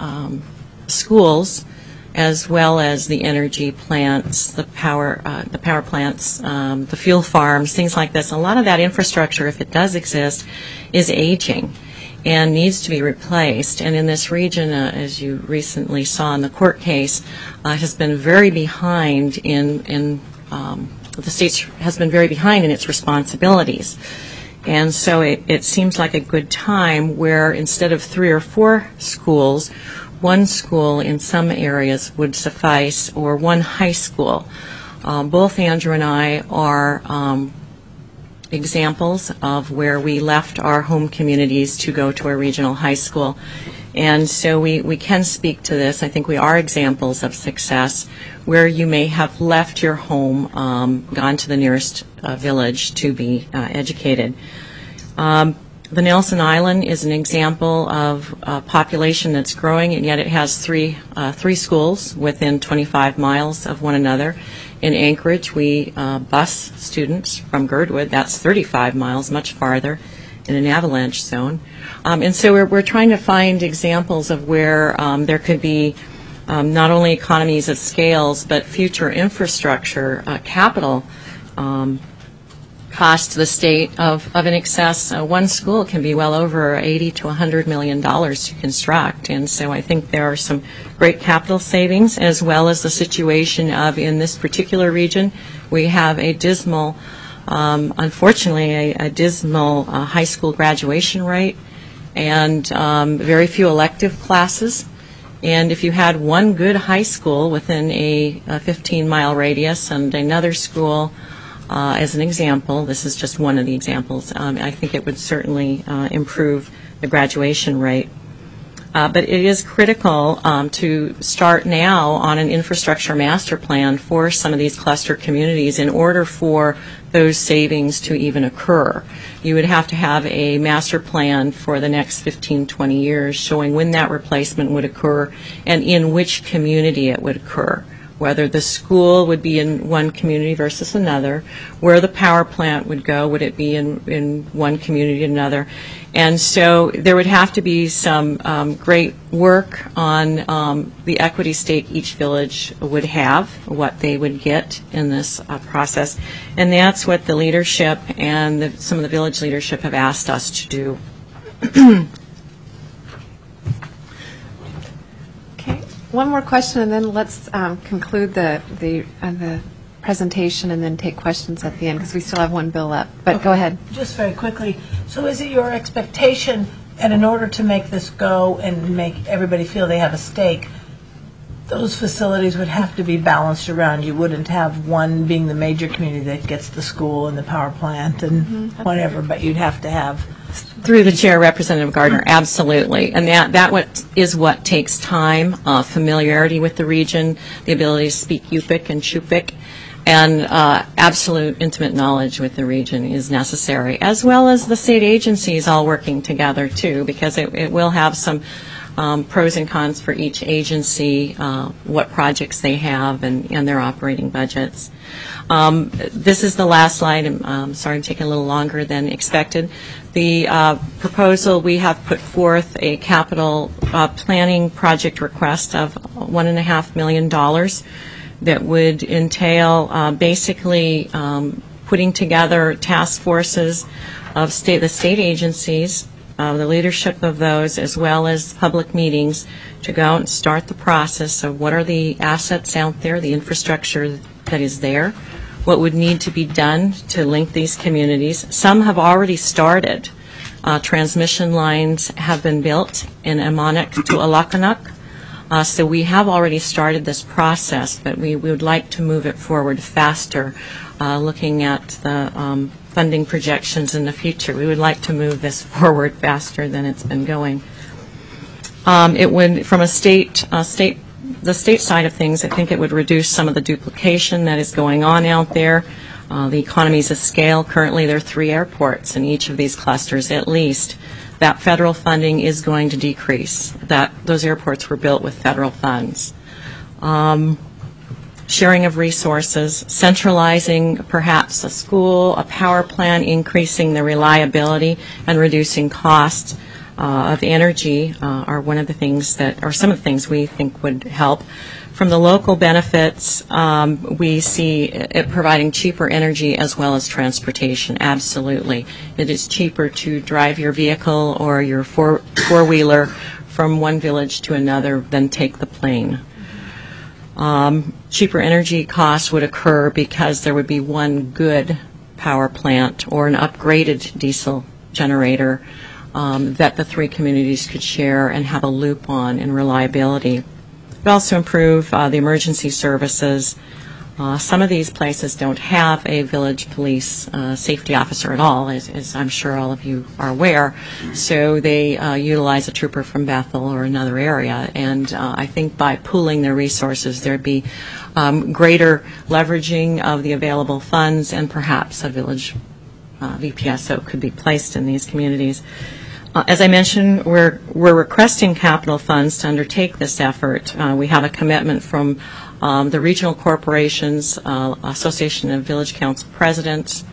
schools, as well as the energy plants, the power plants, the fuel farms, things like this. A lot of that infrastructure, if it does exist, is aging. and needs to be replaced. And in this region, as you recently saw in the court case, has been very behind the state has been very behind in its responsibilities. And so it seems like a good time where instead of 3 or 4 schools, 1 school in some areas would suffice, or 1 high school. Both Andrew and I are examples of where we left our home communities to go to a regional high school. And so we can speak to this. I think we are examples of success where you may have left your home, gone to the nearest village to be educated. The Nelson Island is an example of a population that's growing, and yet it has three schools within 25 miles of one another. In Anchorage, we bus students from Girdwood. That's 35 miles, much farther, in an avalanche zone. And so we're trying to find examples of where there could be not only economies of scales, but future infrastructure capital cost to the state of in excess. 1 school can be well over $80 to $100 million to construct. And so I think there are some great capital savings, as well as the situation of, in this particular region, we have a dismal, unfortunately, a dismal high school graduation rate, and very few elective classes. And if you had 1 good high school within a 15-mile radius and another school, as an example, this is just one of the examples, I think it would certainly improve the graduation rate. But it is critical to start now on an infrastructure master plan for some of these cluster communities in order for those savings to even occur. You would have to have a master plan for the next 15, 20 years showing when that replacement would occur and in which community it would occur, whether the school would be in one community versus another, where the power plant would go, would it be in one community or another. And so there would have to be some great work on the equity stake each village would have, what they would get in this process. And that's what the leadership and some of the village leadership have asked us to do. Okay, one more question, and then let's conclude the presentation and then take questions at the end, because we still have 1 bill up. But Okay. Go ahead. Just very quickly, so is it your expectation, and in order to make this go and make everybody feel they have a stake, those facilities would have to be balanced around? You wouldn't have one being the major community that gets the school and the power plant and whatever, but you'd have to have... Through the chair, Representative Gardner, absolutely. And that is what takes time, familiarity with the region, the ability to speak Yupik and Chupik, and absolute intimate knowledge with the region is necessary, as well as the state agencies all working together, too, because it will have some pros and cons for each agency, what projects they have, and their operating budgets. This is the last slide. I'm sorry I'm taking a little longer than expected. The proposal, we have put forth a capital planning project request of $1.5 million that would entail basically putting together task forces of the state agencies, the leadership of those, as well as public meetings, to go out and start the process of what are the assets out there, the infrastructure that is there, what would need to be done to link these communities. Some have already started. Transmission lines have been built in Amonik to Alakanuk. So we have already started this process, but we would like to move it forward faster, looking at the funding projections in the future. We would like to move this forward faster than it's been going. It would, from the state side of things, I think it would reduce some of the duplication that is going on out there. The economies of scale, currently there are 3 airports in each of these clusters at least. That federal funding is going to decrease. Those airports were built with federal funds. Sharing of resources, centralizing perhaps a school, a power plant, increasing the reliability and reducing costs. of energy are one of the things that, or some of the things we think would help. From the local benefits, we see it providing cheaper energy as well as transportation, absolutely. It is cheaper to drive your vehicle or your four-wheeler from one village to another than take the plane. Cheaper energy costs would occur because there would be one good power plant or an upgraded diesel generator that the three communities could share and have a loop on in reliability. It would also improve the emergency services. Some of these places don't have a village police safety officer at all, as I'm sure all of you are aware, so they utilize a trooper from Bethel or another area, and I think by pooling their resources there'd be greater leveraging of the available funds, and perhaps a village VPSO could be placed in these communities. As I mentioned, we're requesting capital funds to undertake this effort. We have a commitment from the Regional Corporations Association of Village Council Presidents,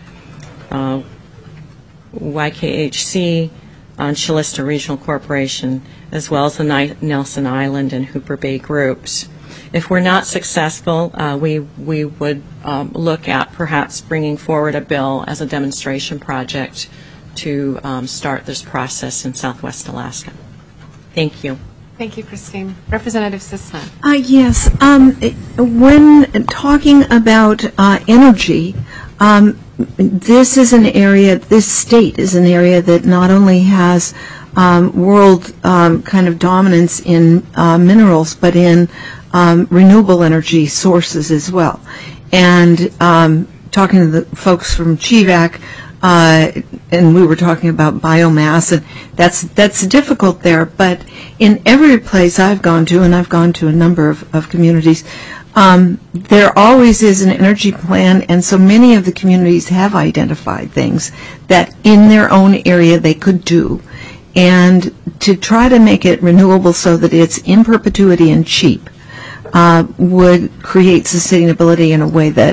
YKHC, Chilista Regional Corporation, as well as the Nelson Island and Hooper Bay groups. If we're not successful, we would look at perhaps bringing forward a bill as a demonstration project to start this process in Southwest Alaska. Thank you. Thank you, Christine. Representative Cisna. Yes. When talking about energy, this is an area, this state is an area that not only has world kind of dominance in minerals, but in renewable energy sources as well. And talking to the folks from CHEVAC, and we were talking about biomass, and that's difficult there. But in every place I've gone to, and I've gone to a number of communities, there always is an energy plan, and so many of the communities have identified things that in their own area they could do, and to try to make it renewable so that it's in perpetuity and cheap would create sustainability in a way that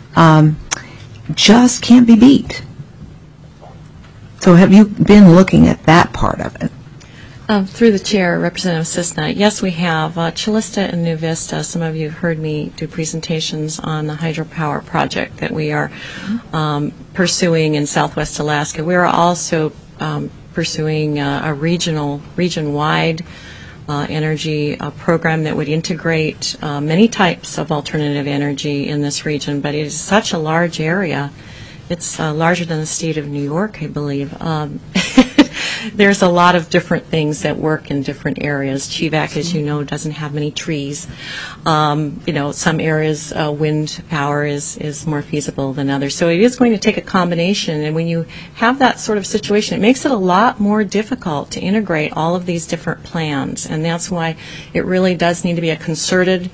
just can't be beat. So have you been looking at that part of it? Through the chair, Representative Cisna, yes, we have. Chilista and New Vista, some of you have heard me do presentations on the hydropower project that we are pursuing in Southwest Alaska. We are also pursuing a region-wide energy program that would integrate many types of alternative energy in this region, but it is such a large area. It's larger than the state of New York, I believe. There's a lot of different things that work in different areas. CHEVAC, as you know, doesn't have many trees. Some areas wind power is more feasible than others. So it is going to take a combination, and when you have that sort of situation, it makes it a lot more difficult to integrate all of these different plans, and that's why it really does need to be a concerted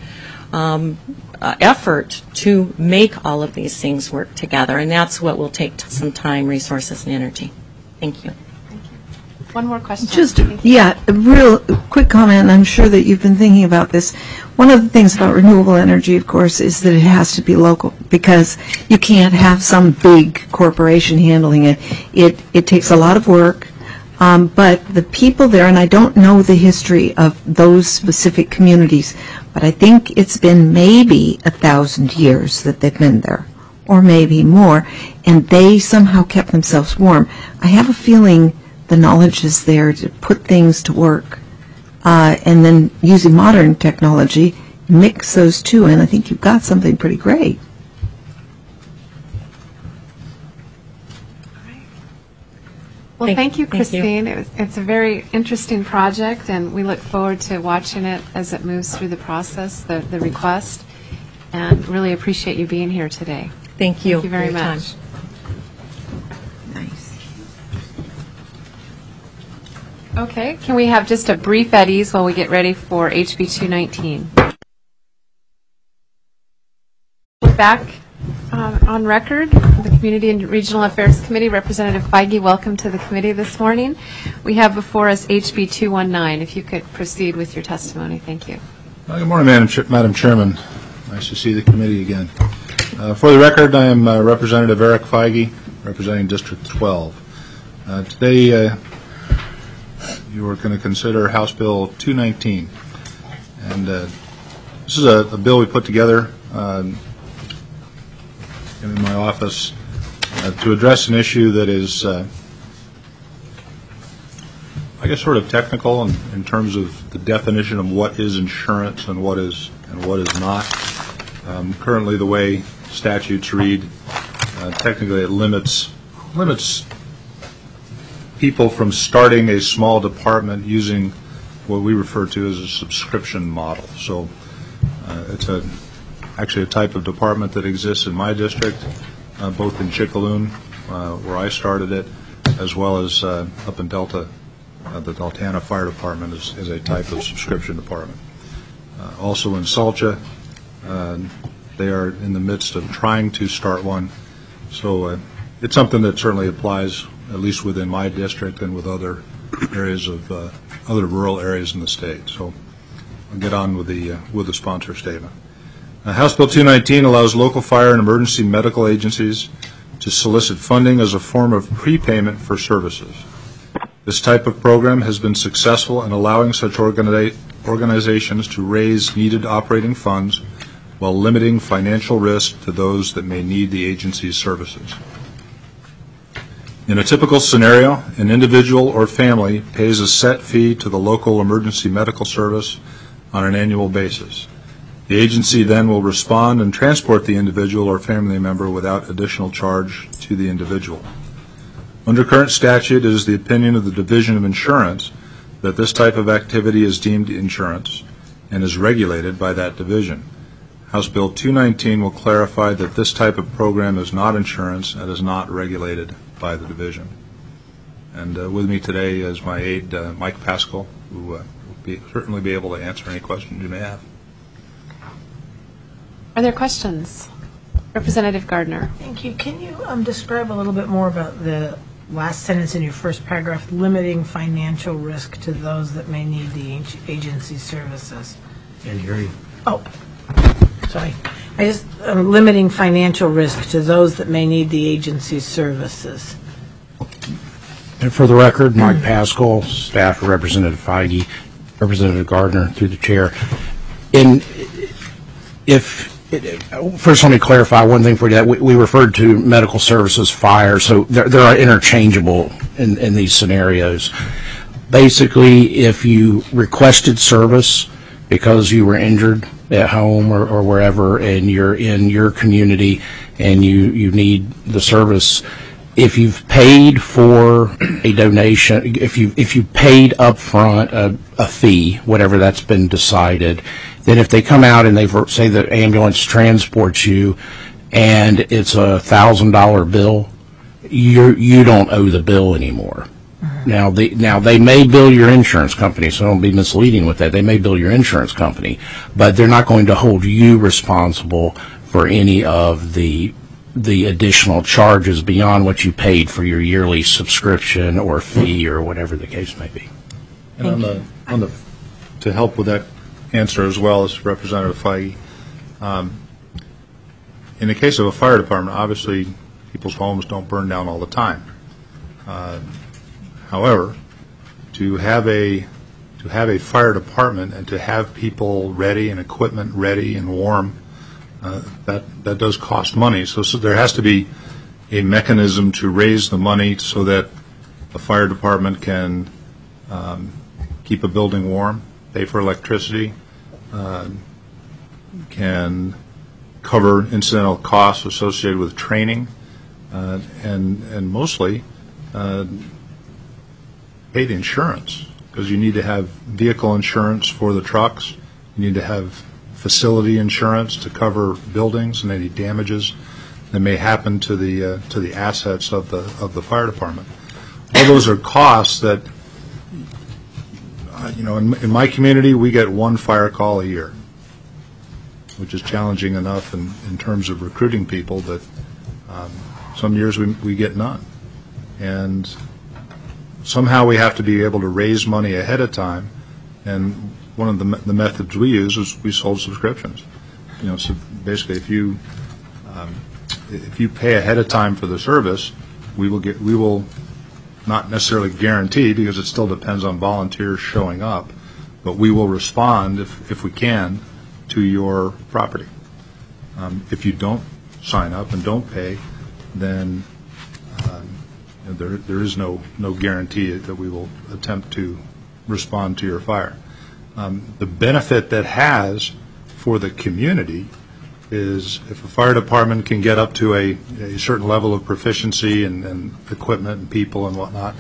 effort to make all of these things work together, and that's what will take some time, resources, and energy. Thank you. One more question. Just, yeah, a real quick comment, and I'm sure that you've been thinking about this. One of the things about renewable energy, of course, is that it has to be local, because you can't have some big corporation handling it. It takes a lot of work, but the people there, and I don't know the history of those specific communities, but I think it's been maybe 1,000 years that they've been there, or maybe more, and they somehow kept themselves warm. I have a feeling the knowledge is there to put things to work, and then using modern technology, mix those two, and I think you've got something pretty great. Well, thank you, Christine. It's a very interesting project, and we look forward to watching it as it moves through the process, the request, and really appreciate you being here today. Thank you. Thank you very much. Nice. Okay, can we have just a brief at ease while we get ready for HB 219? We're back on record. The Community and Regional Affairs Committee, Representative Feige, welcome to the committee this morning. We have before us HB 219. If you could proceed with your testimony. Thank you. Good morning, Madam Chairman. Nice to see the committee again. For the record, I am Representative Eric Feige, representing District 12. Today, you are going to consider House Bill 219. And this is a bill we put together in my office to address an issue that is, I guess, sort of technical in terms of the definition of what is insurance and what is not. Currently, the way statutes read, technically it limits people from starting a small department using what we refer to as a subscription model. So it's actually a type of department that exists in my district, both in Chickaloon, where I started it, as well as up in Delta. The Deltana Fire Department is a type of subscription department. Also in Salcha, they are in the midst of trying to start one. So it's something that certainly applies, at least within my district and with other areas of other rural areas in the state. So I'll get on with the sponsor statement. House Bill 219 allows local fire and emergency medical agencies to solicit funding as a form of prepayment for services. This type of program has been successful in allowing such organizations to raise needed operating funds while limiting financial risk to those that may need the agency's services. In a typical scenario, an individual or family pays a set fee to the local emergency medical service on an annual basis. The agency then will respond and transport the individual or family member without additional charge to the individual. Under current statute, it is the opinion of the Division of Insurance that this type of activity is deemed insurance and is regulated by that division. House Bill 219 will clarify that this type of program is not insurance and is not regulated by the division. And with me today is my aide, Mike Pascal, who will certainly be able to answer any questions you may have. Are there questions? Representative Gardner. Thank you. Can you describe a little bit more about the last sentence in your first paragraph, limiting financial risk to those that may need the agency's services? Can't hear you. Oh, sorry. Limiting financial risk to those that may need the agency's services. And for the record, Mike Pascal, staff for Representative Feige, Representative Gardner, through the chair. First, let me clarify one thing for you. We referred to medical services, fire, so they are interchangeable in these scenarios. Basically, if you requested service because you were injured at home or wherever, and you're in your community and you need the service, if you've paid for a donation, if you paid up front a fee, whatever that's been decided, then if they come out and they say the ambulance transports you and it's $1,000 bill, you don't owe the bill anymore. Now they may bill your insurance company, so don't be misleading with that. They may bill your insurance company, but they're not going to hold you responsible for any of the additional charges beyond what you paid for your yearly subscription or fee or whatever the case may be. And to help with that answer as well as Representative Feige, in the case of a fire department, obviously people's homes don't burn down all the time. However, to have a fire department and to have people ready and equipment ready and warm, that does cost money. So there has to be a mechanism to raise the money so that the fire department can keep a building warm, pay for electricity, can cover incidental costs associated with training, and mostly pay the insurance, because you need to have vehicle insurance for the trucks. You need to have facility insurance to cover buildings and any damages that may happen to the assets of the fire department. All those are costs that, in my community, we get one fire call a year, which is challenging enough in terms of recruiting people that some years we get none. And somehow we have to be able to raise money ahead of time, and one of the methods we use is we sold subscriptions. So basically, if you pay ahead of time for the service, we will not necessarily guaranteed, because it still depends on volunteers showing up, but we will respond if we can to your property. If you don't sign up and don't pay, then there is no guarantee that we will attempt to respond to your fire. The benefit that has for the community is if a fire department can get up to a certain level of proficiency and equipment and people and whatnot,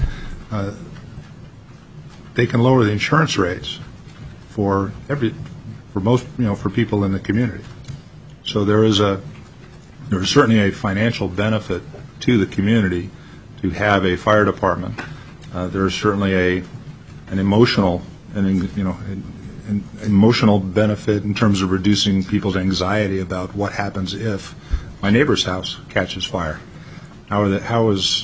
they can lower the insurance rates for most, for people in the community. So there is certainly a financial benefit to the community to have a fire department. There is certainly an emotional emotional benefit in terms of reducing people's anxiety about what happens if my neighbor's house catches fire. How is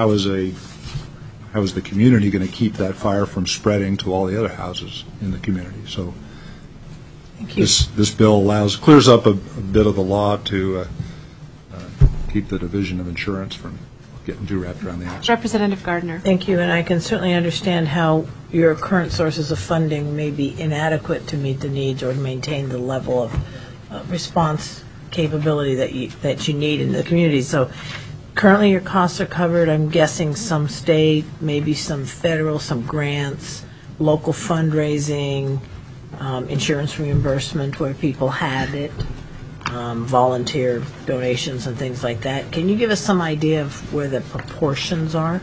the community going to keep that fire from spreading to all the other houses in the community? So this bill clears up a bit of the law to keep the Division of Insurance from getting too wrapped around the axle. Representative Gardner. Thank you, and I can certainly understand how your current sources of funding may be inadequate to meet the needs or to maintain the level of response capability that you need in the community. So currently your costs are covered, I'm guessing some state, maybe some federal, some grants, local fundraising, insurance reimbursement where people have it, volunteer donations and things like that. Can you give us some idea of where the proportions are?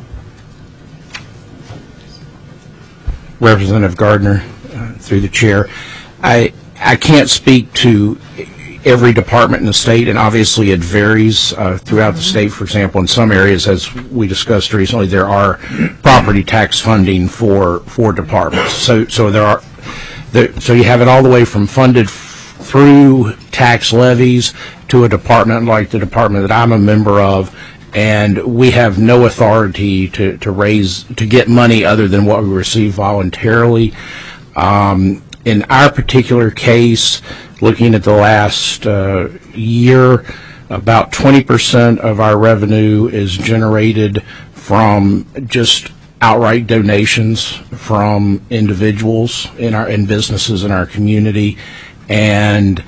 Representative Gardner, through the chair. I can't speak to every department in the state, and obviously it varies throughout the state. For example, in some areas, as we discussed recently, there are property tax funding for departments. So you have it all the way from funded through tax levies to a department like the department that I'm a member of, and we have no authority to get money other than what we receive voluntarily. In our particular case, looking at the last year, about 20% of our revenue is generated from just outright donations from individuals in businesses in our community, and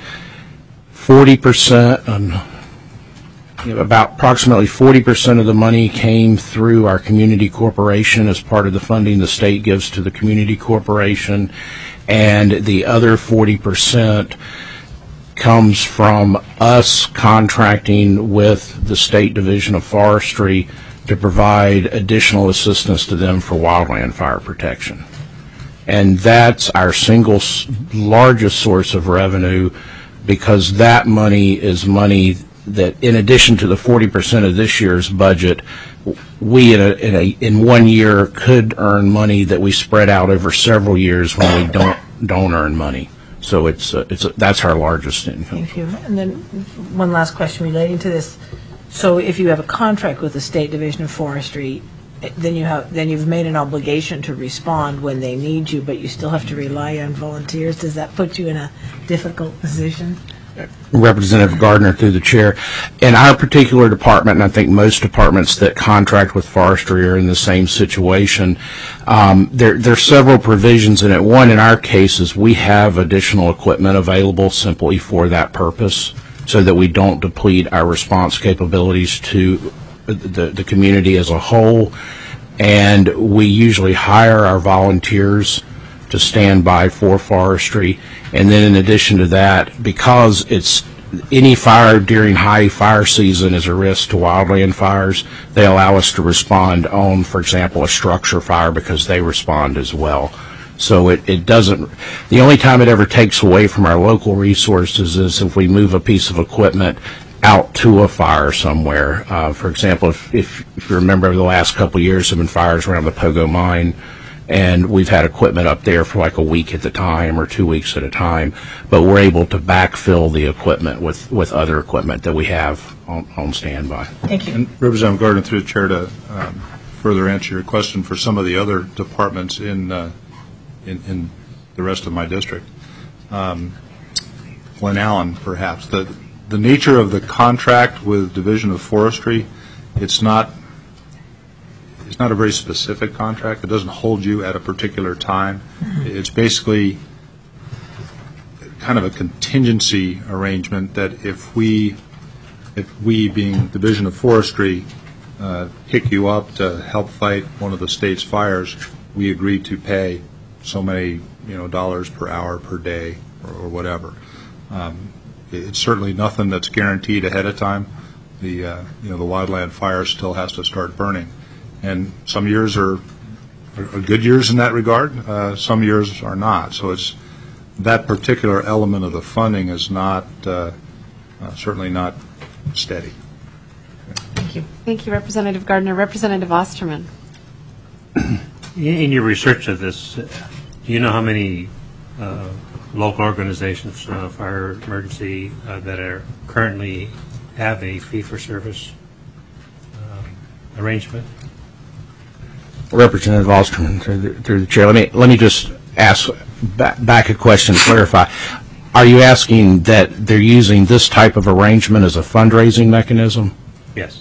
40%, about approximately 40% of the money came through our community corporation as part of the funding the state gives to the community corporation, and the other 40% comes from us contracting with the State Division of Forestry to provide additional assistance to them for wildland fire protection. And that's our single largest source of revenue, because that money is money that, in addition to the 40% of this year's budget, we in 1 year could earn money that we spread out over several years when we don't earn money. So that's our largest income. Thank you. And then one last question relating to this. So if you have a contract with the State Division of Forestry, then you've made an obligation to respond when they need you, but you still have to rely on volunteers. Does that put you in a difficult position? Representative Gardner, through the chair. In our particular department, and I think most departments that contract with forestry are in the same situation, there are several provisions in it. One, in our case, is we have additional equipment available simply for that purpose, so that we don't deplete our response capabilities to the community as a whole. And we usually hire our volunteers to stand by for forestry. And then in addition to that, because any fire during high fire season is a risk to wildland fires, they allow us to respond on, for example, a structure fire, because they respond as well. So it doesn't, the only time it ever takes away from our local resources is if we move a piece of equipment out to a fire somewhere. For example, if you remember, over the last couple of years there have been fires around the Pogo mine, and we've had equipment up there for like a week at a time or 2 weeks at a time, but we're able to backfill the equipment with other equipment that we have on standby. Thank you. And Representative Gardner, through the chair, to further answer your question for some of the other departments in the rest of my district. Glen Allen, perhaps. The nature of the contract with Division of Forestry, it's not it's not a very specific contract. It doesn't hold you at a particular time. It's basically kind of a contingency arrangement that if we being Division of Forestry, pick you up to help fight one of the state's fires, we agree to pay so many dollars per hour per day or whatever. It's certainly nothing that's guaranteed ahead of time. The wildland fire still has to start burning, and some years are good years in that regard. Some years are not. So it's that particular element of the funding is not certainly not steady. Thank you. Thank you, Representative Gardner. Representative Osterman. In your research of this, do you know how many local organizations, fire emergency, that are currently have a fee-for-service arrangement? Representative Osterman, through the chair. Let me just ask back a question to clarify. Are you asking that they're using this type of arrangement as a fundraising mechanism? Yes.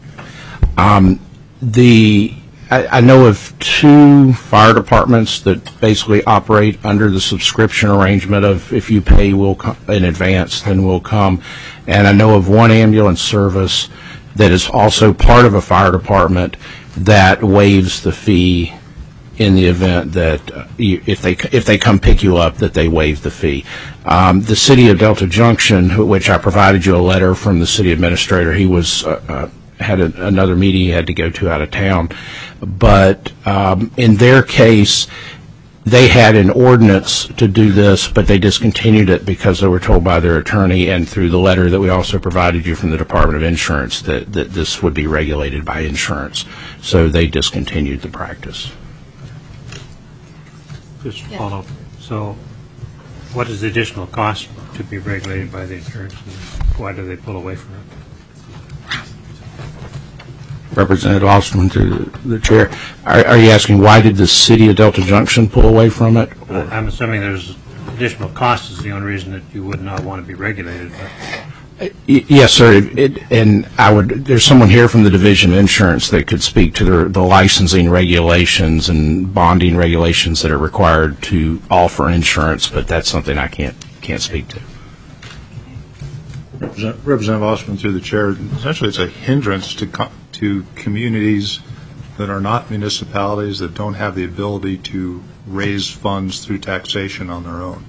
I know of 2 fire departments that basically operate under the subscription arrangement of if you pay in advance, then we'll come. And I know of 1 ambulance service that is also part of a fire department that waives the fee in the event that if they come pick you up, that they waive the fee. The city of Delta Junction, which I provided you a letter from the city administrator, he was had another meeting he had to go to out of town. But in their case, they had an ordinance to do this, but they discontinued it because they were told by their attorney and through the letter that we also provided you from the Department of Insurance that this would be regulated by insurance. So they discontinued the practice. Just follow up. So what is the additional cost to be regulated by the insurance, and why do they pull away from it? Representative Osterman, through the chair, are you asking why did the city of Delta Junction pull away from it? I'm assuming there's additional cost is the only reason that you would not want to be regulated. Yes, sir. There's someone here from the Division of Insurance that could speak to the licensing regulations and bonding regulations that are required to offer insurance, but that's something I can't speak to. Representative Osterman, through the chair, essentially it's a hindrance to communities that are not municipalities that don't have the ability to raise funds through taxation on their own.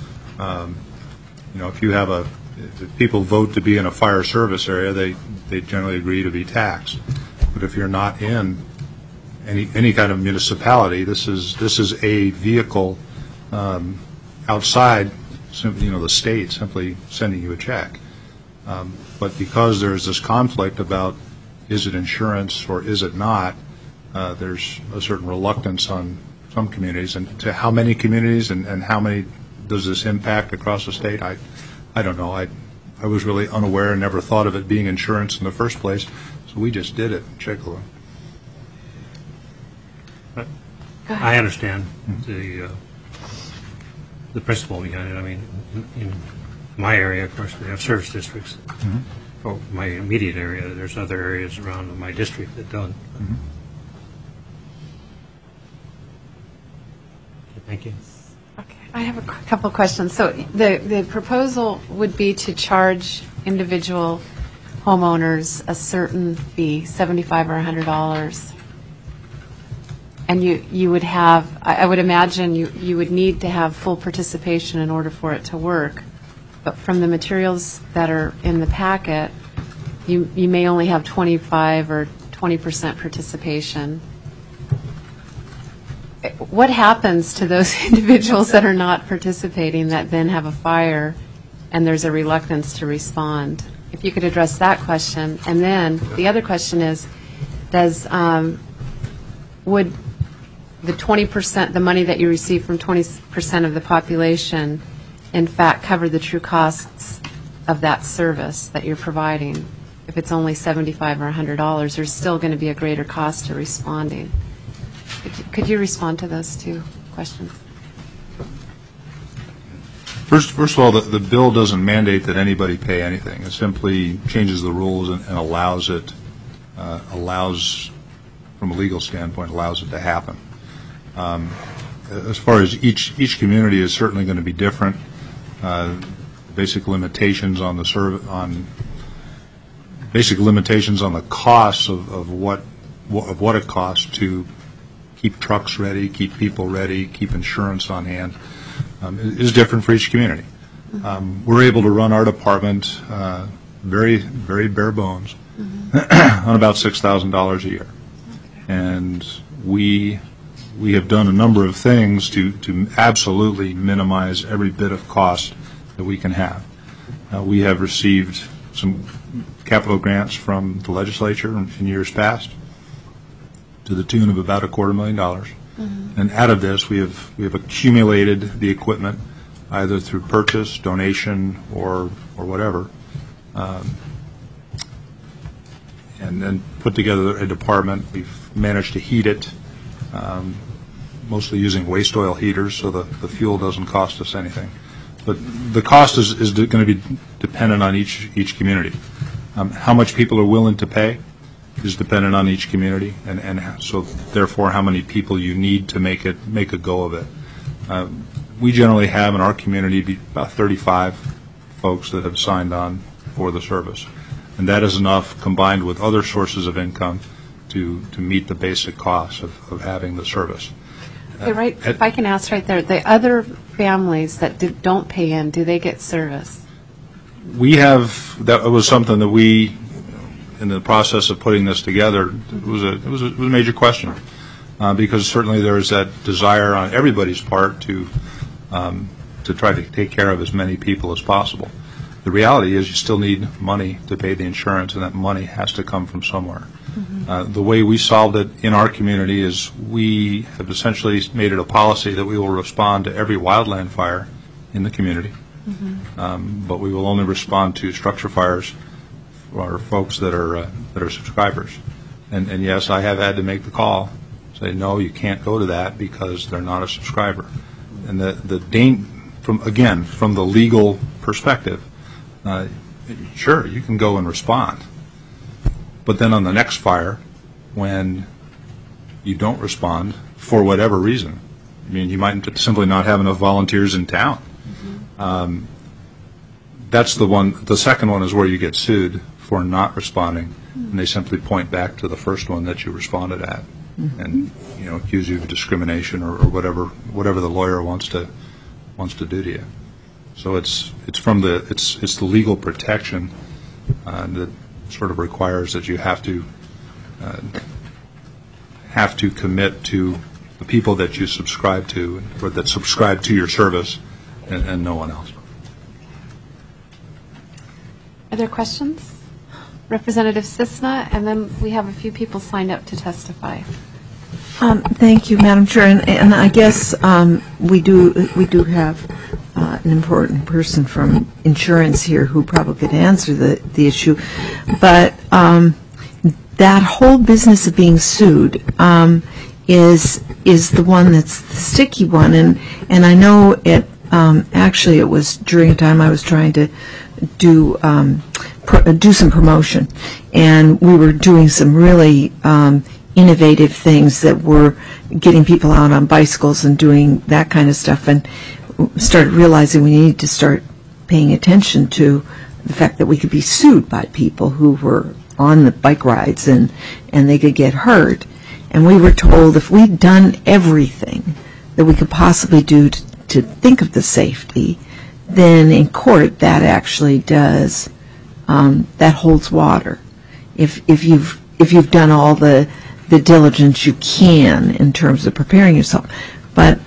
If people vote to be in a fire service area, they generally agree to be taxed. But if you're not in any kind of municipality, this is a vehicle outside, the state simply sending you a check. But because there's this conflict about is it insurance or is it not, there's a certain reluctance on some communities. And to how many communities and how many does this impact across the state, I don't know. I was really unaware and never thought of it being insurance in the first place, so we just did it in Chickasaw. I understand the principle behind it. I mean, in my area, of course, we have service districts. Mm-hmm. For my immediate area, there's other areas around my district that don't. Mm-hmm. Thank you. Okay, I have a couple of questions. So the proposal would be to charge individual homeowners a certain fee, $75 or $100. And you would have, I would imagine you would need to have full participation in order for it to work. But from the materials that are in the packet, you may only have 25 or 20% participation. What happens to those individuals that are not participating that then have a fire and there's a reluctance to respond? If you could address that question. And then the other question is, would the 20%, the money that you receive from 20% of the population, in fact cover the true costs of that service that you're providing? If it's only $75 or $100, there's still going to be a greater cost to responding. Could you respond to those two questions? First of all, the bill doesn't mandate that anybody pay anything. It simply changes the rules and allows, from from a legal standpoint, allows it to happen. As far as each community is certainly going to be different. Basic limitations on the basic limitations on the costs of what it costs to keep trucks ready, keep people ready, keep insurance on hand, is different for each community. We're able to run our department very, very bare bones on about $6,000 a year. And we have done a number of things to absolutely minimize every bit of cost that we can have. We have received some capital grants from the legislature in years past to the tune of about $250,000. And out of this, we have accumulated the equipment either through purchase, donation, or whatever, and then put together a department. We've managed to heat it, mostly using waste oil heaters, so the fuel doesn't cost us anything. But the cost is going to be dependent on each community. How much people are willing to pay is dependent on each community, and so therefore how many people you need to make a go of it. We generally have in our community about 35 folks that have signed on for the service, and that is enough combined with other sources of income to meet the basic costs of having the service. If I can ask right there, the other families that don't pay in, do they get service? That was something that we, in the process of putting this together, it was a major question, because certainly there is that desire on everybody's part to try to take care of as many people as possible. The reality is you still need money to pay the insurance, and that money has to come from somewhere. The way we solved it in our community is we have essentially made it a policy that we will respond to every wildland fire in the community, but we will only respond to structure fires for folks that are subscribers. And yes, I have had to make the call, say no, you can't go to that because they're not a subscriber. And from the legal perspective, sure, you can go and respond. But then on the next fire, when you don't respond for whatever reason, I mean, you might simply not have enough volunteers in town. That's the one. The second one is where you get sued for not responding, and they simply point back to the first one that you responded at, and accuse you of discrimination or whatever the lawyer wants to do to you. So it's the legal protection that sort of requires that you have to commit to the people that you subscribe to, or that subscribe to your service, and no one else. Are there questions? Representative Cisna, and then we have a few people signed up to testify. Thank you, Madam Chair, and I guess we do have an important person from insurance here who probably could answer the issue, but that whole business of being sued is the one that's the sticky one, and I know it. Actually, it was during a time I was trying to do some promotion, and we were doing some really innovative things that were getting people out on bicycles and doing that kind of stuff, and started realizing we needed to start paying attention to the fact that we could be sued by people who were on the bike rides and they could get hurt. And we were told if we'd done everything that we could possibly do to think of the safety, then in court that actually does, that holds water. If you've done all the diligence you can in terms of preparing yourself. But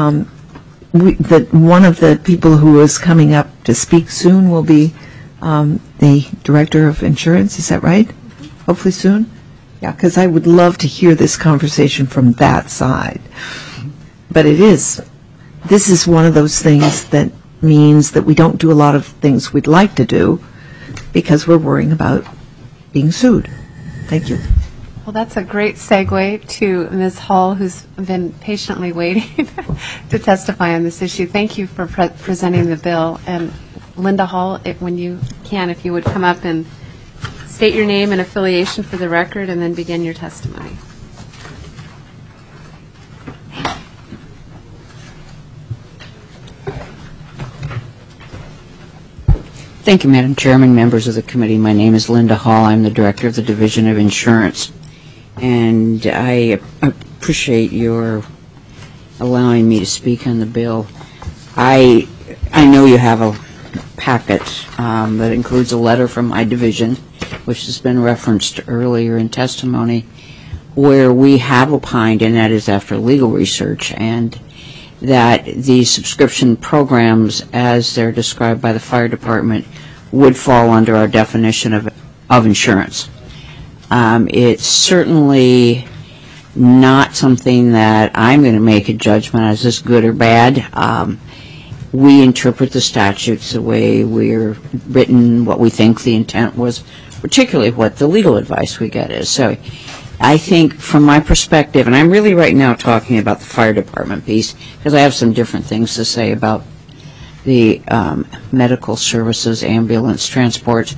one of the people who is coming up to speak soon will be the Director of Insurance. Is that right? Hopefully soon? Yeah, because I would love to hear this conversation from that side. But this is one of those things that means that we don't do a lot of things we'd like to do because we're worrying about being sued. Thank you. Well, that's a great segue to Ms. Hall, who's been patiently waiting to testify on this issue. Thank you for presenting the bill. And Linda Hall, when you can, if you would come up and state your name and affiliation for the record and then begin your testimony. Thank you, Madam Chairman, members of the committee. My name is Linda Hall. I'm the Director of the Division of Insurance. And I appreciate your allowing me to speak on the bill. I know you have a packet that includes a letter from my division, which has been referenced earlier in testimony, where we have opined, and that is after legal research, and that the subscription programs, as they're described by the fire department, would fall under our definition of insurance. It's certainly not something that I'm going to make a judgment as this good or bad. We interpret the statutes the way we're written, what we think the intent was, particularly what the legal advice we get is. So I think from my perspective, and I'm really right now talking about the fire department piece, because I have some different things to say about the medical services, ambulance, transport.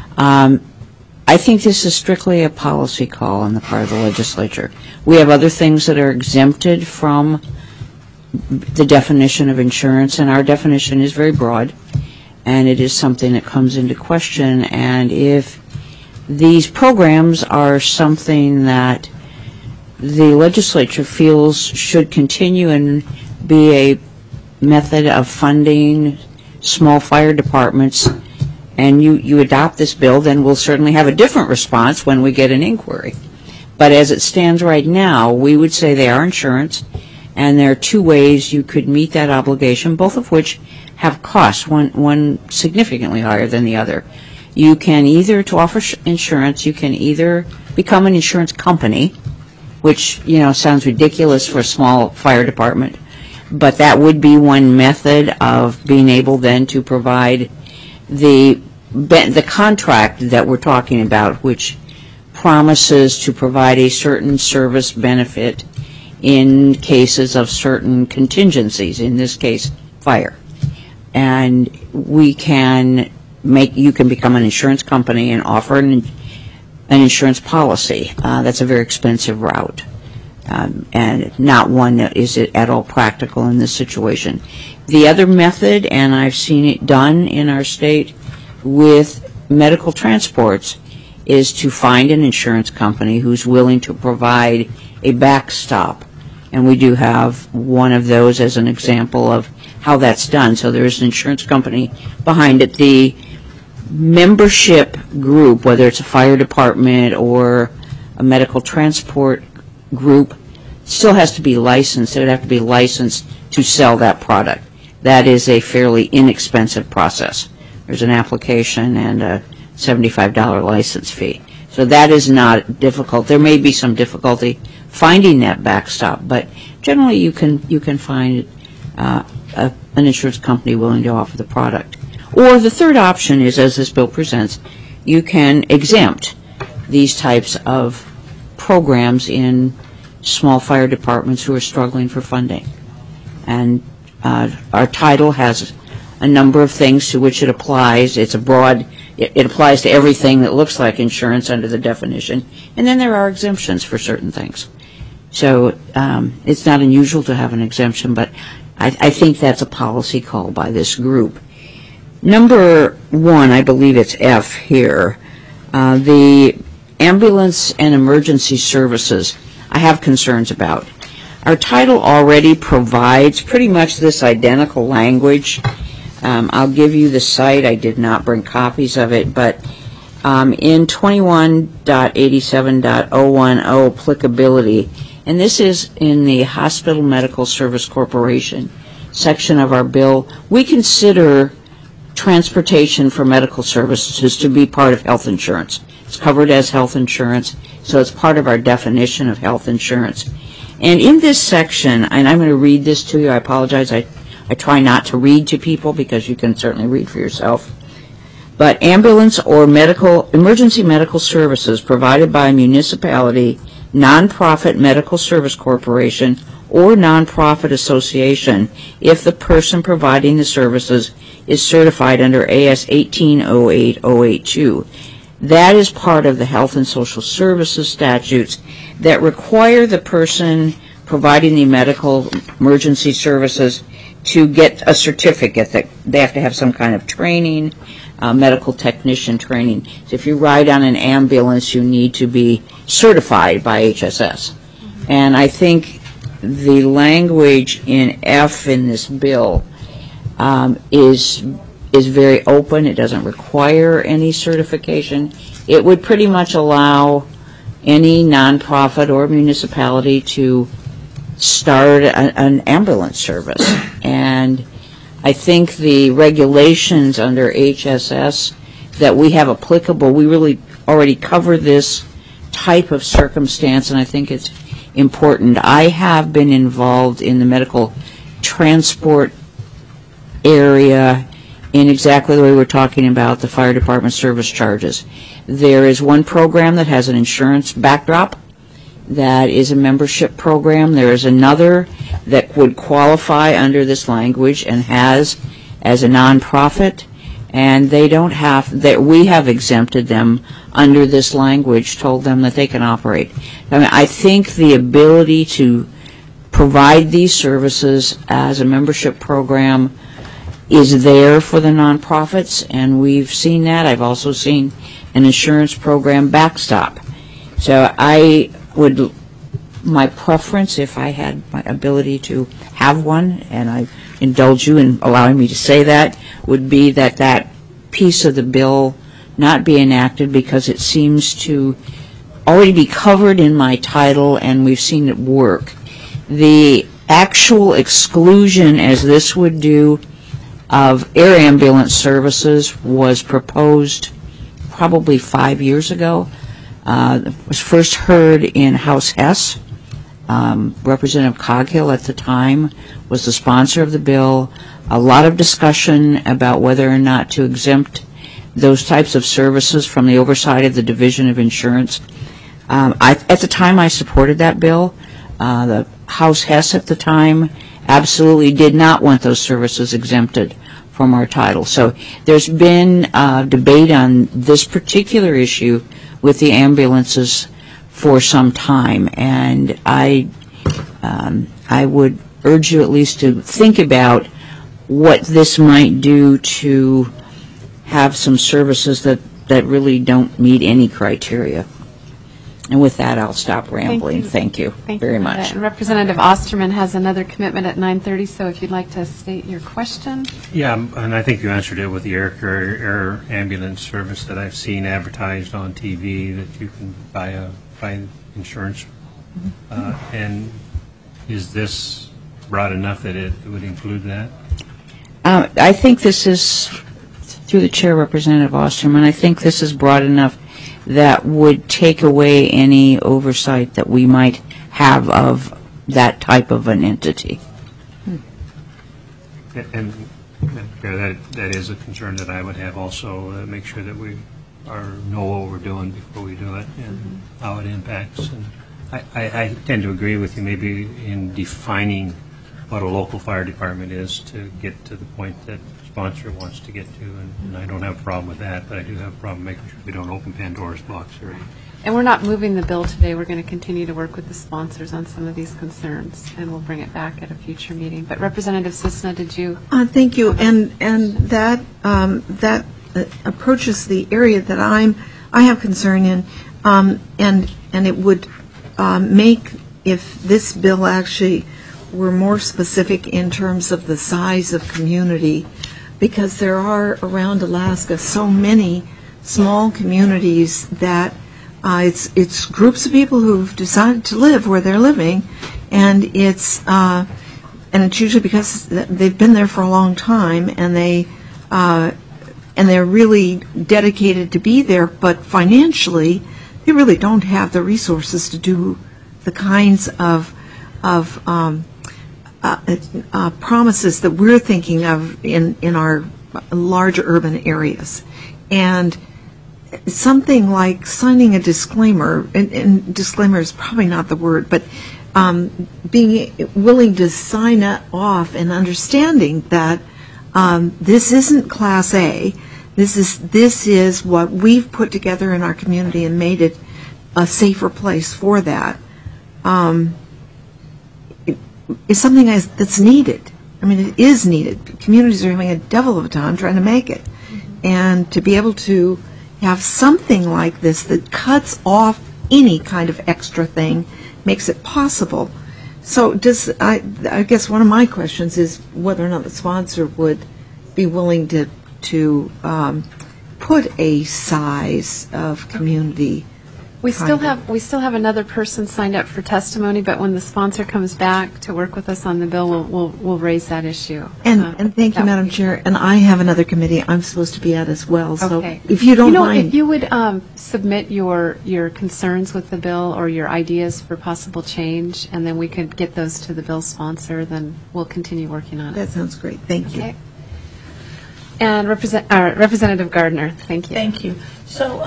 I think this is strictly a policy call on the part of the legislature. We have other things that are exempted from the definition of insurance, and our definition is very broad, and it is something that comes into question. And if these programs are something that the legislature feels should continue and be a method of funding small fire departments, and you adopt this bill, then we'll certainly have a different response when we get an inquiry. But as it stands right now, we would say they are insurance, and there are two ways you could meet that obligation, both of which have costs, one significantly higher than the other. You can either, to offer insurance, you can either become an insurance company, which, sounds ridiculous for a small fire department, but that would be one method of being able then to provide the contract that we're talking about, which promises to provide a certain service benefit in cases of certain contingencies, in this case, fire. And you can become an insurance company and offer an insurance policy. That's a very expensive route, and not one that is at all practical in this situation. The other method, and I've seen it done in our state with medical transports, is to find an insurance company who's willing to provide a backstop. And we do have one of those as an example of how that's done. So there's an insurance company behind it. The membership group, whether it's a fire department or a medical transport group, still has to be licensed. It would have to be licensed to sell that product. That is a fairly inexpensive process. There's an application and a $75 license fee. So that is not difficult. There may be some difficulty finding that backstop, but generally you can find an insurance company willing to offer the product. Or the third option is, as this bill presents, you can exempt these types of programs in small fire departments who are struggling for funding. And our title has a number of things to which it applies. It's a broad, it applies to everything that looks like insurance under the definition. And then there are exemptions for certain things. So it's not unusual to have an exemption, but I think that's a policy call by this group. Number one, I believe it's F here, the ambulance and emergency services, I have concerns about. Our title already provides pretty much this identical language. I'll give you the site. I did not bring copies of it, but in 21.87.010 applicability, and this is in the Hospital Medical Service Corporation section of our bill, we consider transportation for medical services to be part of health insurance. It's covered as health insurance, so it's part of our definition of health insurance. And in this section, and I'm going to read this to you, I apologize, I try not to read to people because you can certainly read for yourself. But ambulance or emergency medical services provided by a municipality, nonprofit medical service corporation, or nonprofit association if the person providing the services is certified under AS 1808082. That is part of the health and social services statutes that require the person providing the medical emergency services to get a certificate. That they have to have some kind of training, medical technician training. So if you ride on an ambulance, you need to be certified by HSS. And I think the language in F in this bill is very open. It doesn't require any certification. It would pretty much allow any nonprofit or municipality to start an ambulance service. And I think the regulations under HSS that we have applicable, we really already cover this type of circumstance, and I think it's important. I have been involved in the medical transport area in exactly the way we're talking about the fire department service charges. There is one program that has an insurance backdrop that is a membership program. There is another that would qualify under this language and has as a nonprofit, and they don't have that. We have exempted them under this language, told them that they can operate. I mean, I think the ability to provide these services as a membership program is there for the nonprofits, and we've seen that. I've also seen an insurance program backstop. So my preference, if I had my ability to have one, and I indulge you in allowing me to say that, would be that that piece of the bill not be enacted, because it seems to already be covered in my title and we've seen it work. The actual exclusion, as this would do, of air ambulance services was proposed probably 5 years ago. It was first heard in House Hess. Representative Coghill at the time was the sponsor of the bill. A lot of discussion about whether or not to exempt those types of services from the oversight of the Division of Insurance. At the time, I supported that bill. The House Hess at the time absolutely did not want those services exempted from our title. So there's been debate on this particular issue with the ambulances for some time, and I would urge you at least to think about what this might do to have some services that really don't meet any criteria. And with that, I'll stop rambling. Thank you very much. And Representative Osterman has another commitment at 9:30, so if you'd like to state your question. Yeah, and I think you answered it with the air ambulance service that I've seen advertised on TV, that you can buy insurance. And is this broad enough that it would include that? I think this is, through the chair, Representative Osterman, I think this is broad enough that would take away any oversight that we might have of that type of an entity. And that is a concern that I would have also, make sure that we know what we're doing before we do it and how it impacts. And I tend to agree with you maybe in defining what a local fire department is to get to the point that the sponsor wants to get to, and I don't have a problem with that, but I do have a problem making sure we don't open Pandora's box. And we're not moving the bill today. We're going to continue to work with the sponsors on some of these concerns, and we'll bring it back at a future meeting. But Representative Cisna, did you? Thank you, and that approaches the area that I have concern in, and it would make, if this bill actually were more specific in terms of the size of community, because there are around Alaska so many small communities that it's groups of people who've decided to live where they're living, and it's usually because they've been there for a long time, and they're really dedicated to be there, but financially they really don't have the resources to do the kinds of promises that we're thinking of in our large urban areas. And something like signing a disclaimer, and disclaimer is probably not the word, but being willing to sign off and understanding that this isn't Class A, this is what we've put together in our community and made it a safer place for that. Is something that's needed. I mean, it is needed. Communities are having a devil of a time trying to make it. And to be able to have something like this that cuts off any kind of extra thing makes it possible. So I guess one of my questions is whether or not the sponsor would be willing to put a size of community. We still have another person signed up for testimony, but when the sponsor comes back to work with us on the bill, we'll raise that issue. And thank you, Madam Chair. And I have another committee I'm supposed to be at as well. So Okay. if you don't mind. If you would submit your concerns with the bill or your ideas for possible change, and then we could get those to the bill sponsor, then we'll continue working on it. That sounds great. Thank you. Okay. And Representative Gardner, thank you. Thank you. So,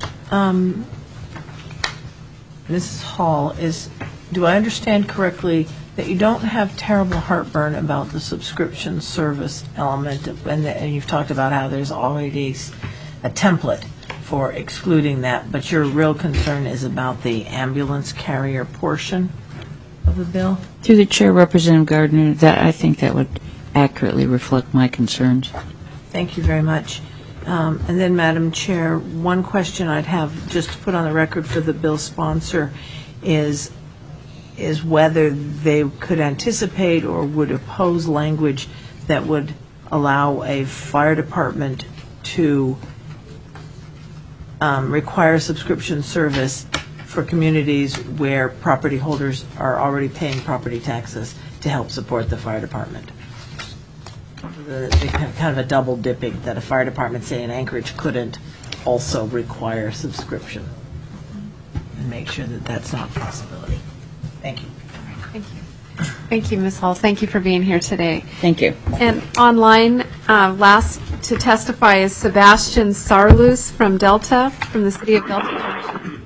Mrs. Hall, do I understand correctly that you don't have terrible heartburn about the subscription service element, and you've talked about how there's already a template for excluding that, but your real concern is about the ambulance carrier portion of the bill? Through the chair, Representative Gardner, I think that would accurately reflect my concerns. Thank you very much. And then, Madam Chair, one question I'd have just to put on the record for the bill sponsor is whether they could anticipate or would oppose language that would allow a fire department to require subscription service for communities where property holders are already paying property taxes to help support the fire department. Kind of a double dipping that a fire department, say in Anchorage, couldn't also require subscription, and make sure that that's not a possibility. Thank you. Thank you. Thank you, Ms. Hall. Thank you for being here today. Thank you. And online, last to testify is Sebastian Sarlus from Delta, from the city of Delta.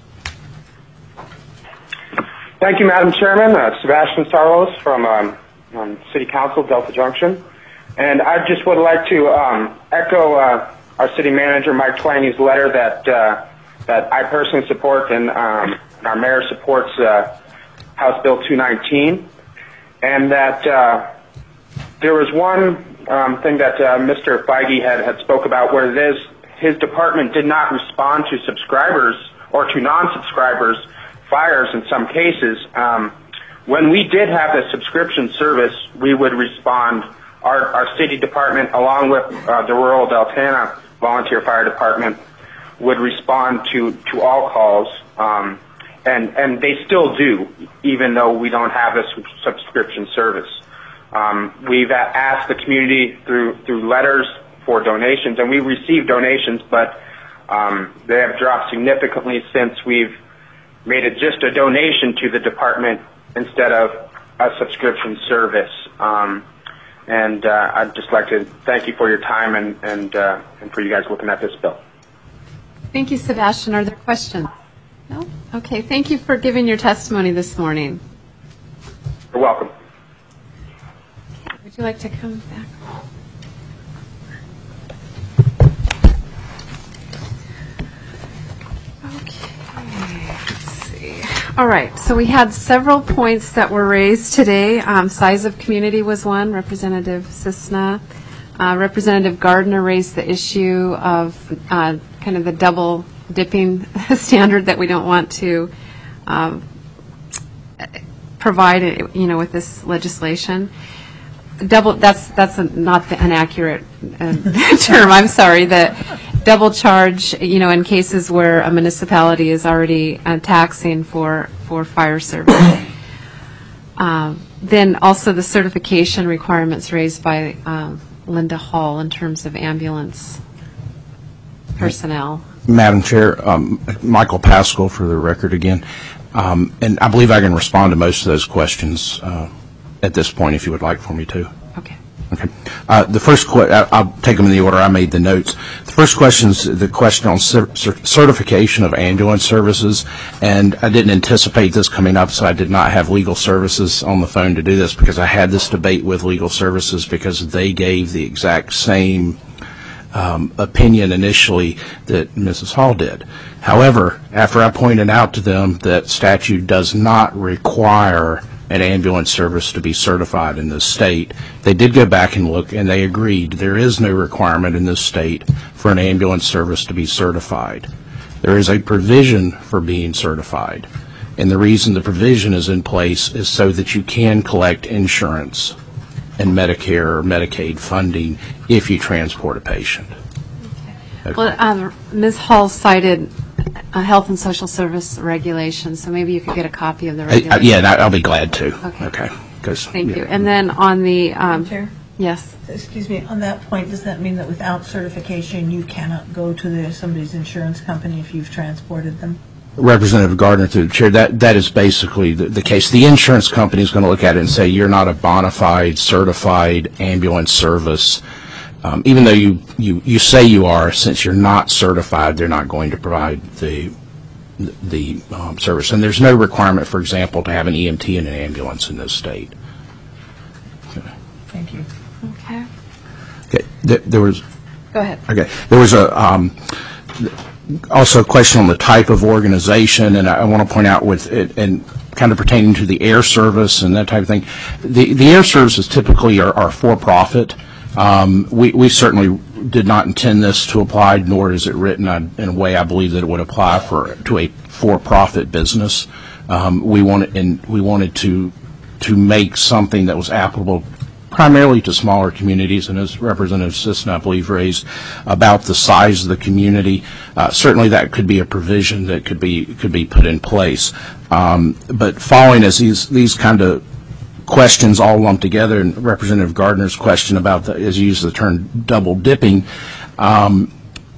Thank you, Madam Chairman. Sebastian Sarlos from City Council, Delta Junction. And I just would like to echo our city manager, Mike Twaney's letter that I personally support, and our mayor supports House Bill 219. And that there was one thing that Mr. Feige had spoke about where his department did not respond to subscribers or to non-subscribers fires in some cases. When we did have the subscription service, we would respond. Our city department, along with the rural Deltana Volunteer Fire Department, would respond to all calls, and they still do, even though we don't have this subscription service. We've asked the community through letters for donations, and we receive donations, but they have dropped significantly since we've made it just a donation to the department instead of a subscription service. And I'd just like to thank you for your time and for you guys looking at this bill. Thank you, Sebastian. Are there questions? No? Okay. Thank you for giving your testimony this morning. You're welcome. Okay. Would you like to come back? All right, so we had several points that were raised today. Size of community was one, Representative Cisna. Representative Gardner raised the issue of kind of the double dipping standard that we don't want to provide, with this legislation. That's not an accurate term. I'm sorry. The double charge, in cases where a municipality is already taxing for fire service. Then also the certification requirements raised by Linda Hall in terms of ambulance personnel. Madam Chair, Michael Pascal for the record again. And I believe I can respond to most of those questions at this point if you would like for me to. Okay. Okay. The first I'll take them in the order I made the notes. The first question is the question on certification of ambulance services, and I didn't anticipate this coming up, so I did not have legal services on the phone to do this because I had this debate with legal services because they gave the exact same opinion initially that Mrs. Hall did. However, after I pointed out to them that statute does not require an ambulance service to be certified in this state. They did go back and look, and they agreed there is no requirement in this state for an ambulance service to be certified. There is a provision for being certified, and the reason the provision is in place is so that you can collect insurance and Medicare or Medicaid funding if you transport a patient. Well, Ms. Hall cited Health and Social Service regulations, so maybe you could get a copy of the regulations. Yeah, I'll be glad to. Okay. Thank you. And then on the Chair? yes. Excuse me, on that point, does that mean that without certification, you cannot go to somebody's insurance company if you've transported them? Representative Gardner, through the chair, that is basically the case. The insurance company is going to look at it and say you're not a bona fide, certified ambulance service. Even though you say you are, since you're not certified, they're not going to provide the service. And there's no requirement, for example, to have an EMT in an ambulance in this state. Thank you. Okay. There was. Go ahead. Okay. There was also a question on the type of organization, and I want to point out with it, and kind of pertaining to the air service and that type of thing. The air services typically are for-profit. We certainly did not intend this to apply, nor is it written in a way I believe that it would apply to a for-profit business. We wanted to make something that was applicable primarily to smaller communities, and as Representative Sisson, I believe, raised about the size of the community, certainly that could be a provision that could be put in place. But following as these kind of questions all lumped together, and Representative Gardner's question about, as you use the term, double dipping, and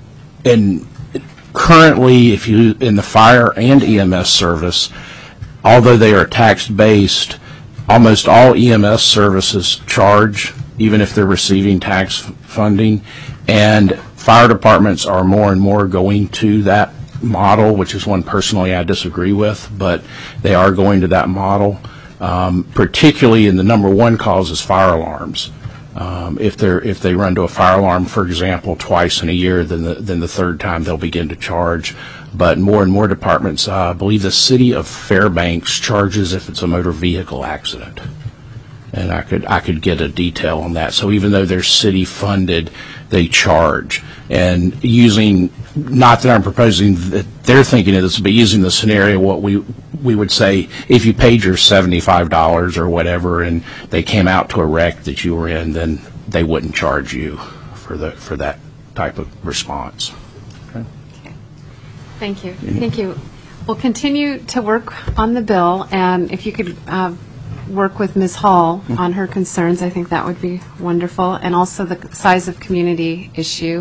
currently, if you in the fire and EMS service, although they are tax-based, almost all EMS services charge, even if they're receiving tax funding, and fire departments are more and more going to that model, which is one personally I disagree with, but they are going to that model, particularly in the number one cause is fire alarms. If they run to a fire alarm, for example, twice in a year, then the third time they'll begin to charge. But more and more departments, I believe the city of Fairbanks charges if it's a motor vehicle accident. And I could get a detail on that. So even though they're city funded, they charge. And using, not that I'm proposing that they're thinking of this, but using the scenario, what we would say, if you paid your $75 or whatever and they came out to a wreck that you were in, then they wouldn't charge you for that type of response. Okay. Thank you. Thank you. We'll continue to work on the bill, and if you could work with Ms. Hall on her concerns, I think that would be wonderful, and also the size of community issue.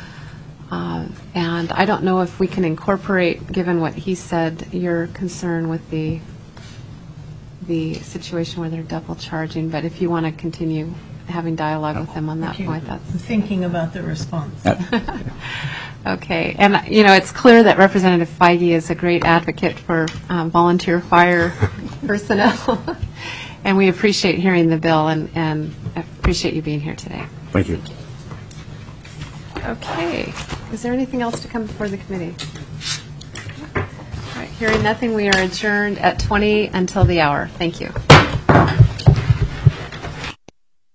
And I don't know if we can incorporate, given what he said, your concern with the situation where they're double charging, but if you want to continue having dialogue with them on that point, that's... Thinking about the response. Okay, and it's clear that Representative Feige is a great advocate for volunteer fire personnel, and we appreciate hearing the bill and appreciate you being here today. Thank you. Okay, is there anything else to come before the committee? All right, hearing nothing, we are adjourned at 20 until the hour. Thank you.